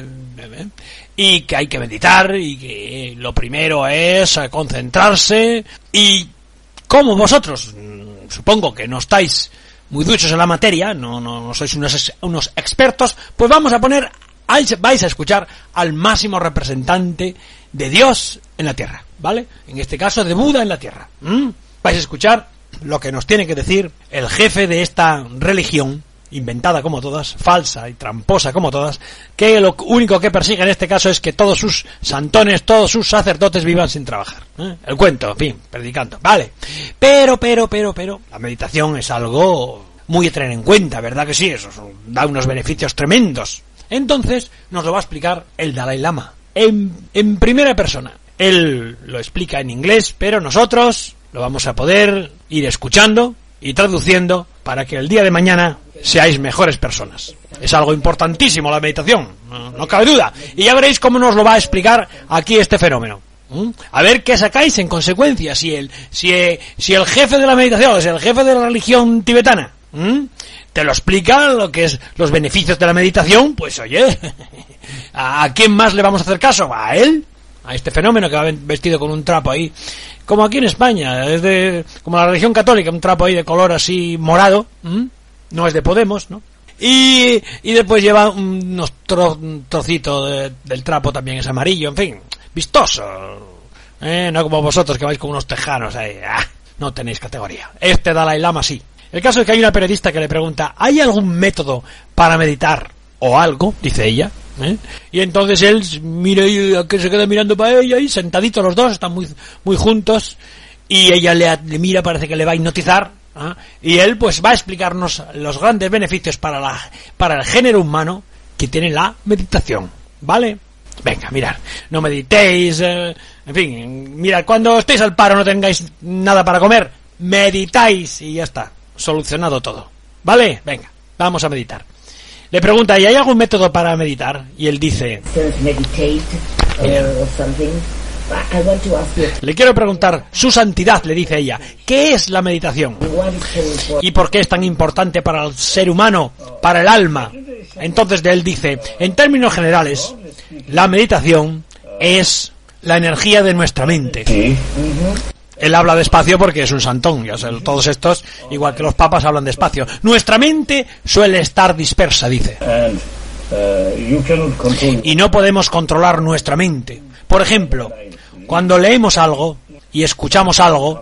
S1: y que hay que meditar, y que lo primero es concentrarse, y como vosotros supongo que no estáis muy duchos en la materia, no sois unos expertos, pues vais a escuchar al máximo representante de Dios en la tierra, ¿vale? En este caso de Buda en la tierra. Vais a escuchar lo que nos tiene que decir el jefe de esta religión, inventada como todas, falsa y tramposa como todas, que lo único que persigue en este caso es que todos sus santones, todos sus sacerdotes vivan sin trabajar. El cuento, en fin, predicando, vale. Pero, la meditación es algo muy a tener en cuenta, ¿verdad que sí? Eso da unos beneficios tremendos. Entonces, nos lo va a explicar el Dalai Lama, en primera persona. Él lo explica en inglés, pero nosotros lo vamos a poder ir escuchando y traduciendo para que el día de mañana seáis mejores personas. Es algo importantísimo la meditación, no cabe duda. Y ya veréis cómo nos lo va a explicar aquí este fenómeno. A ver qué sacáis en consecuencia. Si el jefe de la meditación, si el jefe de la religión tibetana te lo explica, lo que es los beneficios de la meditación, pues oye, ¿a quién más le vamos a hacer caso? ¿A él? A este fenómeno que va vestido con un trapo ahí, como aquí en España, como la religión católica, un trapo ahí de color así morado, no es de Podemos, ¿no? Y después lleva unos trocitos del trapo, también es amarillo, en fin, vistoso, no como vosotros que vais con unos tejanos ahí, no tenéis categoría. Este Dalai Lama sí. El caso es que hay una periodista que le pregunta, ¿hay algún método para meditar o algo? Dice ella. Y entonces él mira y que se queda mirando para ella y sentaditos los dos, están muy juntos, y ella le mira, parece que le va a hipnotizar, y él pues va a explicarnos los grandes beneficios para el género humano que tiene la meditación, ¿vale? Venga, mirad, no meditéis, en fin, mirad, cuando estéis al paro no tengáis nada para comer, meditáis y ya está, solucionado todo, ¿vale? Venga, vamos a meditar. Le pregunta, ¿y hay algún método para meditar? Y él dice... Le quiero preguntar, su santidad, le dice ella, ¿qué es la meditación? ¿Y por qué es tan importante para el ser humano, para el alma? Entonces él dice, en términos generales, la meditación es la energía de nuestra mente. Él habla despacio porque es un santón, ya sé, todos estos, igual que los papas, hablan despacio. Nuestra mente suele estar dispersa, dice. Y no podemos controlar nuestra mente. Por ejemplo, cuando leemos algo y escuchamos algo,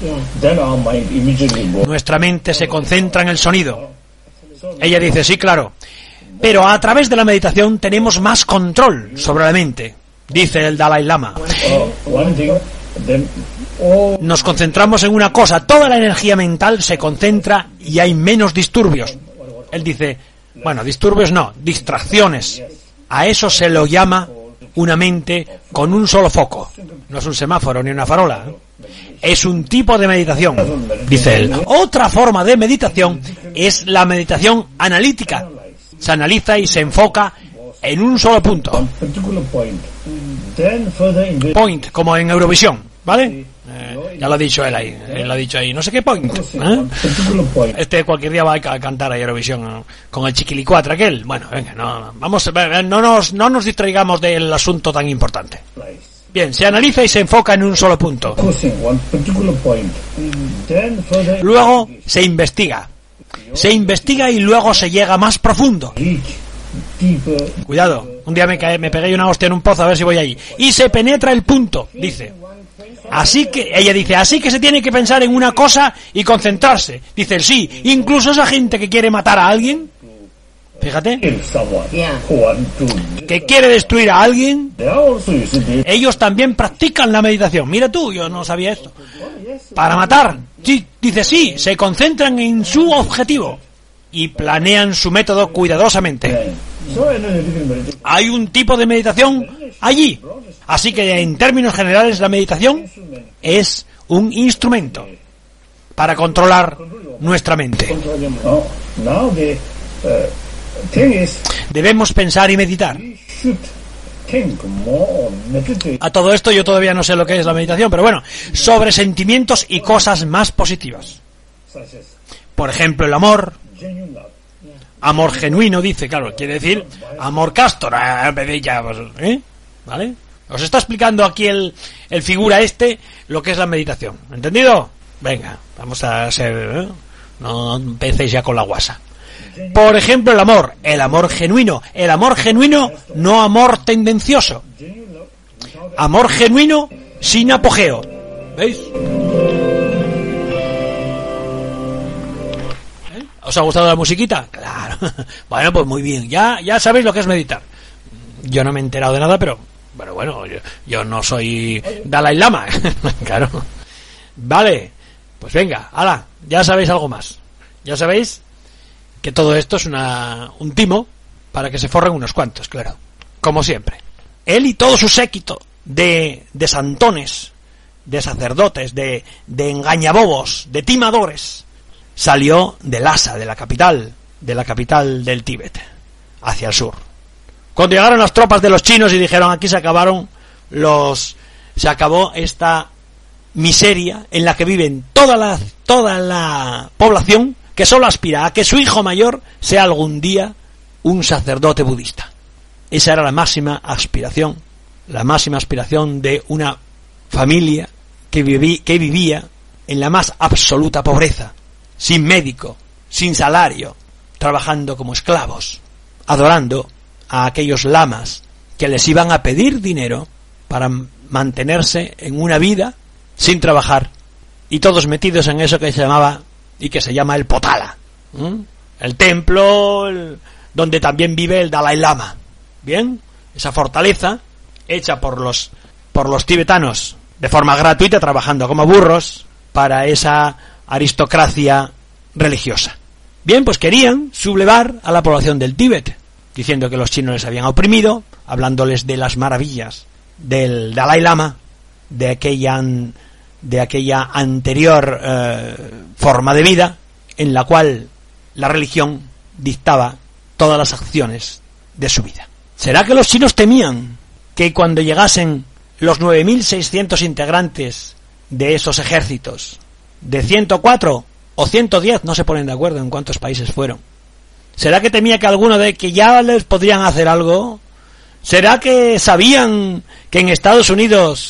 S1: nuestra mente se concentra en el sonido. Ella dice, sí, claro, pero a través de la meditación tenemos más control sobre la mente, dice el Dalai Lama. Nos concentramos en una cosa, toda la energía mental se concentra y hay menos disturbios. Él dice, bueno, disturbios no, distracciones. A eso se lo llama una mente con un solo foco. No es un semáforo ni una farola, ¿eh? Es un tipo de meditación, dice él. Otra forma de meditación es la meditación analítica. Se analiza y se enfoca en un solo punto. Point, como en Eurovisión, ¿vale? Ya lo ha dicho él ahí. Él lo ha dicho ahí. No sé qué point. Cualquier día va a cantar a Eurovisión con el chiquilicuatre aquel. Bueno, venga, no nos distraigamos del asunto tan importante. Bien, se analiza y se enfoca en un solo punto. Luego se investiga. Se investiga y luego se llega más profundo. Cuidado, un día me pegué una hostia en un pozo a ver si voy allí. Y se penetra el punto, dice. Ella dice, así que se tiene que pensar en una cosa y concentrarse. Dice él, sí, incluso esa gente que quiere matar a alguien, fíjate, que quiere destruir a alguien, ellos también practican la meditación. Mira tú, yo no sabía esto. Para matar, sí, dice sí, se concentran en su objetivo y planean su método cuidadosamente. Hay un tipo de meditación allí. Así que en términos generales la meditación es un instrumento para controlar nuestra mente. Debemos pensar y meditar. A todo esto yo todavía no sé lo que es la meditación, pero bueno, sobre sentimientos y cosas más positivas. Por ejemplo, el amor. Amor genuino, dice, claro, quiere decir amor castor, ¿vale? Os está explicando aquí el figura lo que es la meditación, ¿entendido? Venga, vamos a ser, no empecéis ya con la guasa. Por ejemplo, el amor genuino, no amor tendencioso, amor genuino sin apogeo, ¿veis? ¿Os ha gustado la musiquita? Claro. Bueno, pues muy bien. Ya sabéis lo que es meditar. Yo no me he enterado de nada, pero bueno, yo no soy Dalai Lama. Claro. Vale. Pues venga, hala, ya sabéis algo más. Ya sabéis que todo esto es un timo para que se forren unos cuantos, claro. Como siempre. Él y todo su séquito de santones, de sacerdotes, de engañabobos, de timadores, salió de Lhasa, de la capital del Tíbet, hacia el sur. Cuando llegaron las tropas de los chinos y dijeron, aquí se acabó esta miseria en la que viven toda la población que solo aspira a que su hijo mayor sea algún día un sacerdote budista. Esa era la máxima aspiración de una familia que vivía en la más absoluta pobreza, sin médico, sin salario, trabajando como esclavos, adorando a aquellos lamas que les iban a pedir dinero para mantenerse en una vida sin trabajar, y todos metidos en eso que se llamaba y que se llama el Potala, el templo donde también vive el Dalai Lama. Bien, esa fortaleza hecha por los tibetanos de forma gratuita, trabajando como burros para esa aristocracia religiosa. Bien, pues querían sublevar a la población del Tíbet, diciendo que los chinos les habían oprimido, hablándoles de las maravillas del Dalai Lama, de aquella anterior forma de vida en la cual la religión dictaba todas las acciones de su vida. ¿Será que los chinos temían que cuando llegasen los 9.600 integrantes de esos ejércitos, de 104 o 110, no se ponen de acuerdo en cuántos países fueron, ¿será que temía que alguno de que ya les podrían hacer algo? ¿Será que sabían que en Estados Unidos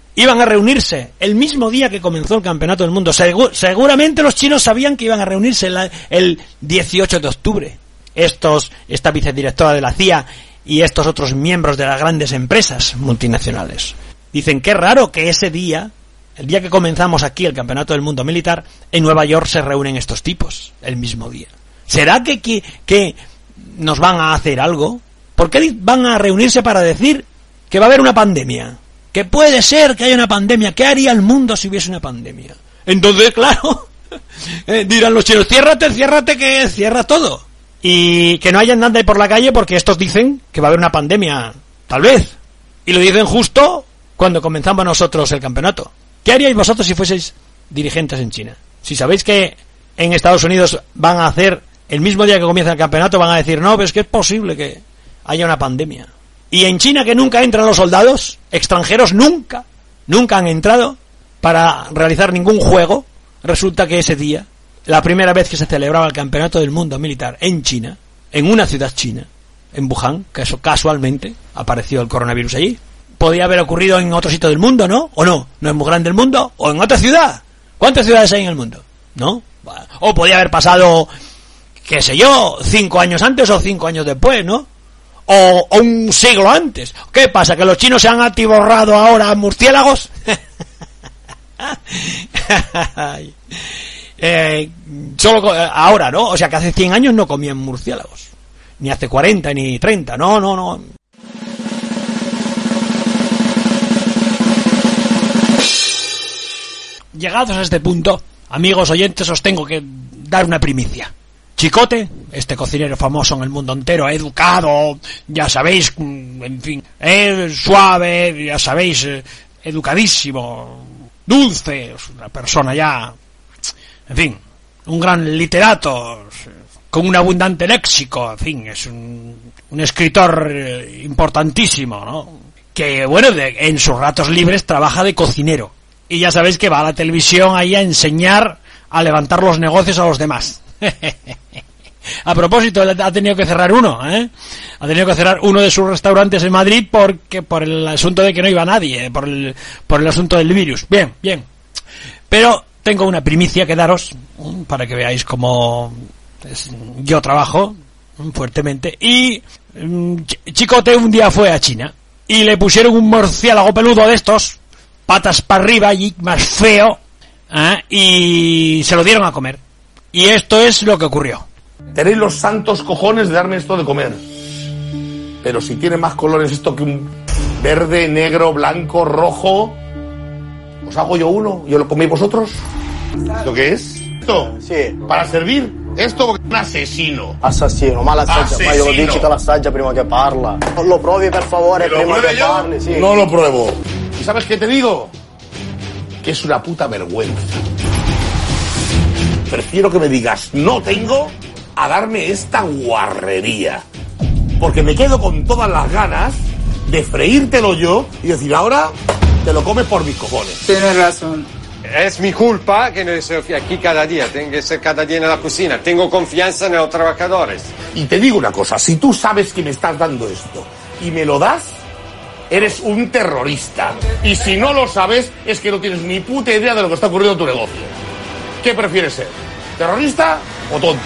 S1: iban a reunirse el mismo día que comenzó el Campeonato del Mundo. Seguramente los chinos sabían que iban a reunirse el 18 de octubre. Esta vicedirectora de la CIA y estos otros miembros de las grandes empresas multinacionales. Dicen que es raro que ese día, el día que comenzamos aquí el Campeonato del Mundo Militar, en Nueva York se reúnen estos tipos el mismo día. ¿Será que nos van a hacer algo? ¿Por qué van a reunirse para decir que va a haber una pandemia? Que puede ser que haya una pandemia. ¿Qué haría el mundo si hubiese una pandemia? Entonces, claro, dirán los chinos, ciérrate, que cierra todo. Y que no haya nadie por la calle porque estos dicen que va a haber una pandemia, tal vez. Y lo dicen justo cuando comenzamos nosotros el campeonato. ¿Qué haríais vosotros si fueseis dirigentes en China? Si sabéis que en Estados Unidos van a hacer, el mismo día que comienza el campeonato, van a decir, no, pues que es posible que haya una pandemia. Y en China, que nunca entran los soldados extranjeros, nunca han entrado para realizar ningún juego, resulta que ese día, la primera vez que se celebraba el Campeonato del Mundo Militar en China, en una ciudad china, en Wuhan, que eso casualmente apareció el coronavirus allí, podía haber ocurrido en otro sitio del mundo, ¿no? ¿O no? ¿No es muy grande el mundo? ¿O en otra ciudad? ¿Cuántas ciudades hay en el mundo? ¿No? O podía haber pasado, qué sé yo, 5 años antes o 5 años después, ¿no? O un siglo antes. ¿Qué pasa? ¿Que los chinos se han atiborrado ahora a murciélagos? Solo ahora, ¿no? O sea que hace 100 años no comían murciélagos. Ni hace 40 ni 30. No. Llegados a este punto, amigos oyentes, os tengo que dar una primicia. Chicote, este cocinero famoso en el mundo entero, educado, ya sabéis, en fin, suave, ya sabéis, educadísimo, dulce, una persona ya, en fin, un gran literato, con un abundante léxico, en fin, es un escritor importantísimo, ¿no? Que, bueno, en sus ratos libres trabaja de cocinero. Y ya sabéis que va a la televisión ahí a enseñar a levantar los negocios a los demás. A propósito, ha tenido que cerrar uno, ha tenido que cerrar uno de sus restaurantes en Madrid porque por el asunto de que no iba nadie, por el asunto del virus. Bien. Pero tengo una primicia que daros para que veáis cómo yo trabajo fuertemente. Y Chicote un día fue a China y le pusieron un murciélago peludo de estos, patas para arriba y más feo, y se lo dieron a comer. Y esto es lo que ocurrió.
S4: Tenéis los santos cojones de darme esto de comer. Pero si tiene más colores esto que un verde, negro, blanco, rojo, os hago yo uno, yo lo coméis vosotros. ¿Esto qué es? Esto,
S5: sì.
S4: Para servir. Esto porque è un assassino.
S5: Assassino, ma l'assaggia, ma glielo dici che l'assaggia prima che parla. Lo provi per favore prima che parli, sì.
S4: No lo pruebo. ¿Y sabes qué te digo? Que es una puta vergüenza. Prefiero que me digas no tengo a darme esta guarrería. Porque me quedo con todas las ganas de freírtelo yo y decir ahora te lo comes por mis cojones.
S6: Tienes razón. Es mi culpa que no estoy aquí cada día. Tengo que ser cada día en la cocina. Tengo confianza en los trabajadores.
S4: Y te digo una cosa, si tú sabes que me estás dando esto y me lo das, eres un terrorista. Y si no lo sabes, es que no tienes ni puta idea de lo que está ocurriendo en tu negocio. ¿Qué prefieres ser? ¿Terrorista o tonto?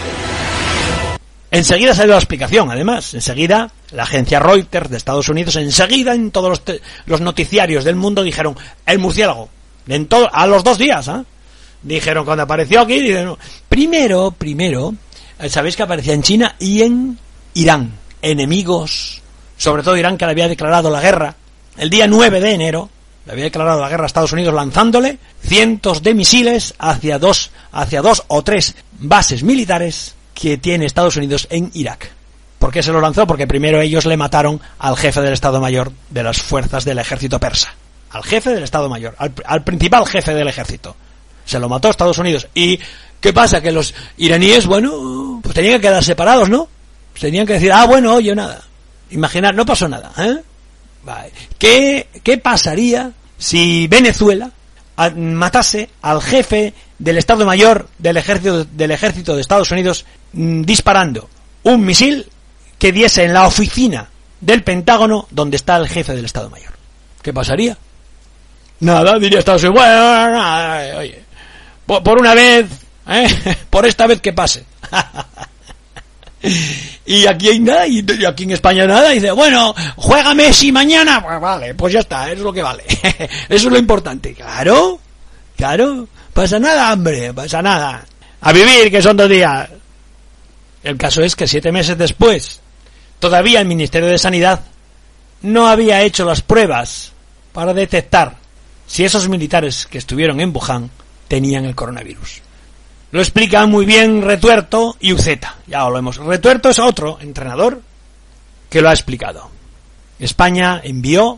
S1: Enseguida salió la explicación, además. Enseguida, la agencia Reuters de Estados Unidos, enseguida en todos los noticiarios del mundo dijeron, el murciélago. A los 2 días, dijeron cuando apareció aquí, dijeron, primero, sabéis que aparecía en China y en Irán, enemigos, sobre todo Irán, que le había declarado la guerra, el día 9 de enero, le había declarado la guerra a Estados Unidos lanzándole cientos de misiles hacia dos o tres bases militares que tiene Estados Unidos en Irak. ¿Por qué se lo lanzó? Porque primero ellos le mataron al jefe del Estado Mayor de las fuerzas del ejército persa. Al jefe del Estado Mayor, al principal jefe del ejército. Se lo mató Estados Unidos. ¿Y qué pasa? Que los iraníes, bueno, pues tenían que quedar separados, ¿no? Tenían que decir, bueno, oye, nada. Imaginar, no pasó nada, Vale. ¿Qué pasaría si Venezuela matase al jefe del Estado Mayor del ejército de Estados Unidos disparando un misil que diese en la oficina del Pentágono donde está el jefe del Estado Mayor? ¿Qué pasaría? Nada, diría Estados Unidos, bueno, oye, por una vez, por esta vez que pase. Y aquí hay nada, y aquí en España nada, y dice, bueno, juega Messi mañana, pues vale, pues ya está, eso es lo que vale. Eso es lo importante. Claro, pasa nada, hombre, pasa nada. A vivir, que son 2 días. El caso es que 7 meses después, todavía el Ministerio de Sanidad no había hecho las pruebas para detectar si esos militares que estuvieron en Wuhan tenían el coronavirus. Lo explican muy bien Retuerto y Uceta. Ya lo hemos. Retuerto es otro entrenador que lo ha explicado. España envió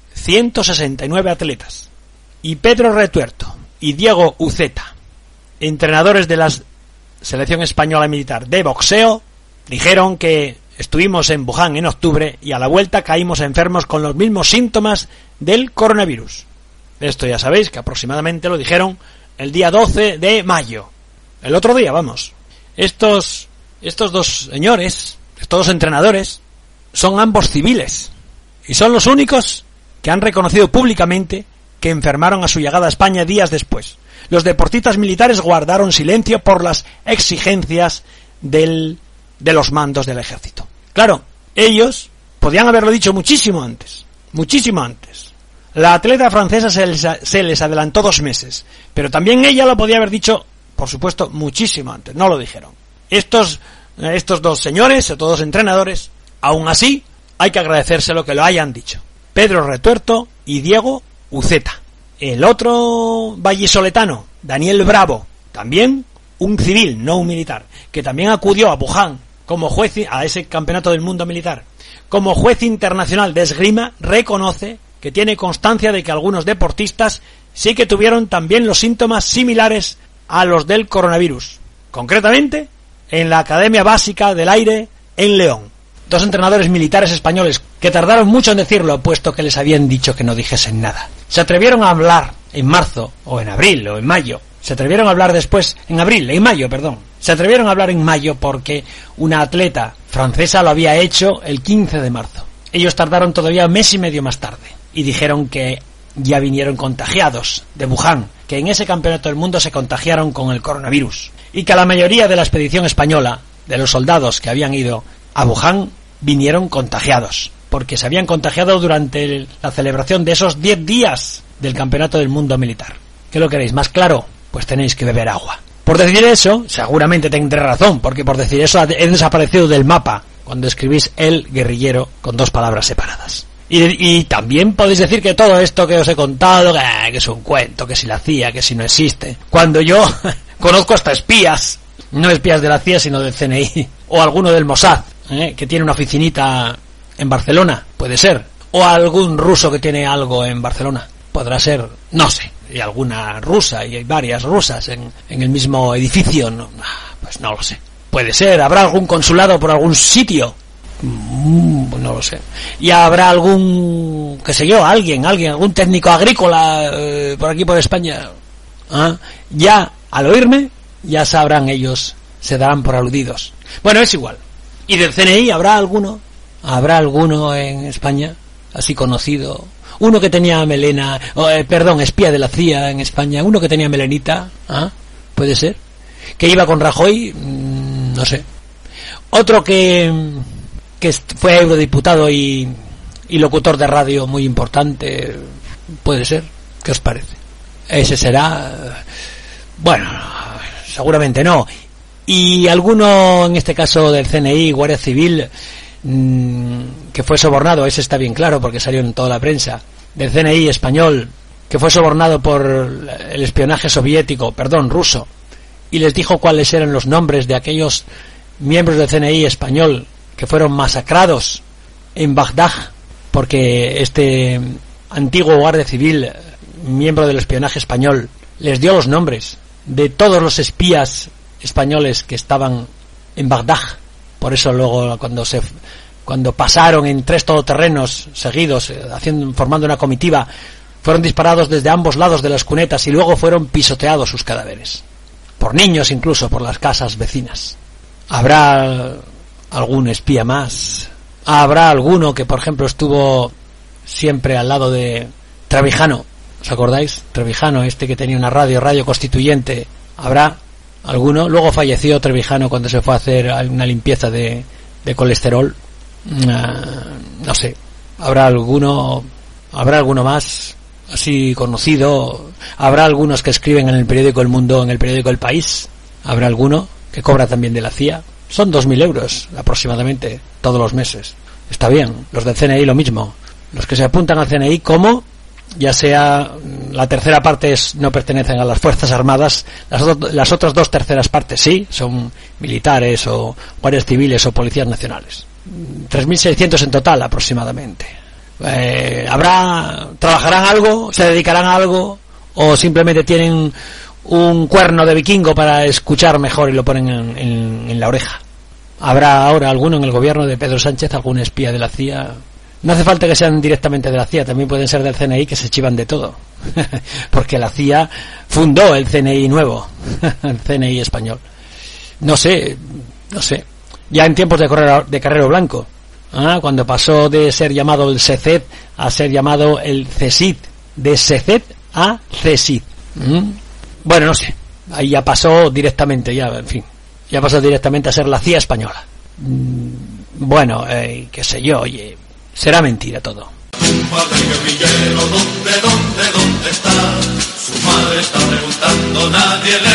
S1: 169 atletas. Y Pedro Retuerto y Diego Uceta, entrenadores de la selección española militar de boxeo, dijeron que estuvimos en Wuhan en octubre y a la vuelta caímos enfermos con los mismos síntomas del coronavirus. Esto ya sabéis que aproximadamente lo dijeron el día 12 de mayo. El otro día, vamos. Estos 2 señores, estos 2 entrenadores, son ambos civiles. Y son los únicos que han reconocido públicamente que enfermaron a su llegada a España días después. Los deportistas militares guardaron silencio por las exigencias de los mandos del ejército. Claro, ellos podían haberlo dicho muchísimo antes. La atleta francesa se les adelantó 2 meses, pero también ella lo podía haber dicho, por supuesto, muchísimo antes. No lo dijeron. Estos 2 señores, estos 2 entrenadores, aún así, hay que agradecérselo que lo hayan dicho. Pedro Retuerto y Diego Uceta. El otro vallisoletano, Daniel Bravo, también un civil, no un militar, que también acudió a Wuhan como juez a ese campeonato del mundo militar. Como juez internacional de esgrima, reconoce que tiene constancia de que algunos deportistas sí que tuvieron también los síntomas similares a los del coronavirus. Concretamente, en la Academia Básica del Aire en León. 2 entrenadores militares españoles que tardaron mucho en decirlo, puesto que les habían dicho que no dijesen nada. Se atrevieron a hablar en marzo, o en abril, o en mayo. Se atrevieron a hablar después, en mayo. Se atrevieron a hablar en mayo porque una atleta francesa lo había hecho el 15 de marzo. Ellos tardaron todavía 1 mes y medio más tarde. Y dijeron que ya vinieron contagiados de Wuhan, que en ese campeonato del mundo se contagiaron con el coronavirus. Y que la mayoría de la expedición española, de los soldados que habían ido a Wuhan, vinieron contagiados, porque se habían contagiado durante la celebración de esos 10 días del campeonato del mundo militar. ¿Qué lo queréis más claro? Pues tenéis que beber agua. Por decir eso, seguramente tendré razón, porque por decir eso he desaparecido del mapa cuando escribís el guerrillero con 2 palabras separadas. Y también podéis decir que todo esto que os he contado, que es un cuento, que si la CIA, que si no existe, cuando yo conozco hasta espías, no espías de la CIA sino del CNI, o alguno del Mossad, que tiene una oficinita en Barcelona, puede ser, o algún ruso que tiene algo en Barcelona, podrá ser, no sé, y alguna rusa, y hay varias rusas en el mismo edificio, no, pues no lo sé, puede ser, habrá algún consulado por algún sitio, no lo sé, y habrá algún, qué sé yo, algún técnico agrícola por aquí por España, ya al oírme ya sabrán ellos, se darán por aludidos. Bueno, es igual. Y del CNI habrá alguno en España así conocido, uno que tenía melena, espía de la CIA en España, uno que tenía melenita, puede ser, que iba con Rajoy, no sé, otro que fue eurodiputado y locutor de radio muy importante, puede ser. ¿Qué os parece? Ese será, bueno, seguramente no. Y alguno, en este caso del CNI, Guardia Civil, que fue sobornado, ese está bien claro porque salió en toda la prensa, del CNI español, que fue sobornado por el espionaje ruso, y les dijo cuáles eran los nombres de aquellos miembros del CNI español que fueron masacrados en Bagdad, porque este antiguo Guardia Civil, miembro del espionaje español, les dio los nombres de todos los espías españoles que estaban en Bagdad. Por eso luego cuando pasaron en 3 todoterrenos seguidos, formando una comitiva, fueron disparados desde ambos lados de las cunetas y luego fueron pisoteados sus cadáveres, por niños incluso, por las casas vecinas. Habrá algún espía más, habrá alguno que por ejemplo estuvo siempre al lado de Trevijano, ¿Os acordáis? Trevijano, este que tenía una Radio Constituyente. ¿Habrá alguno? Luego falleció Trevijano cuando se fue a hacer una limpieza de colesterol. No sé. ¿Habrá alguno más así conocido? ¿Habrá algunos que escriben en el periódico El Mundo, en el periódico El País? ¿Habrá alguno que cobra también de la CIA? Son 2.000 euros aproximadamente todos los meses. Está bien. Los del CNI lo mismo. Los que se apuntan al CNI, como ya sea la tercera parte no pertenecen a las Fuerzas Armadas, las otras 2 terceras partes sí, son militares o guardias civiles o policías nacionales. 3.600 en total aproximadamente. ¿Trabajarán algo? ¿Se dedicarán a algo? ¿O simplemente tienen un cuerno de vikingo para escuchar mejor y lo ponen en la oreja? ¿Habrá ahora alguno en el gobierno de Pedro Sánchez, algún espía de la CIA? No hace falta que sean directamente de la CIA, también pueden ser del CNI, que se chivan de todo. Porque la CIA fundó el CNI nuevo, el CNI español. No sé. Ya en tiempos de Carrero Blanco, cuando pasó de ser llamado el SECED a ser llamado el CSIC, de SECED a CSIC. Bueno, no sé, ahí ya pasó directamente, ya pasó directamente a ser la CIA española. Bueno, qué sé yo, oye, será mentira todo.
S7: Un padre guerrillero, ¿dónde está? Su madre está preguntando, nadie le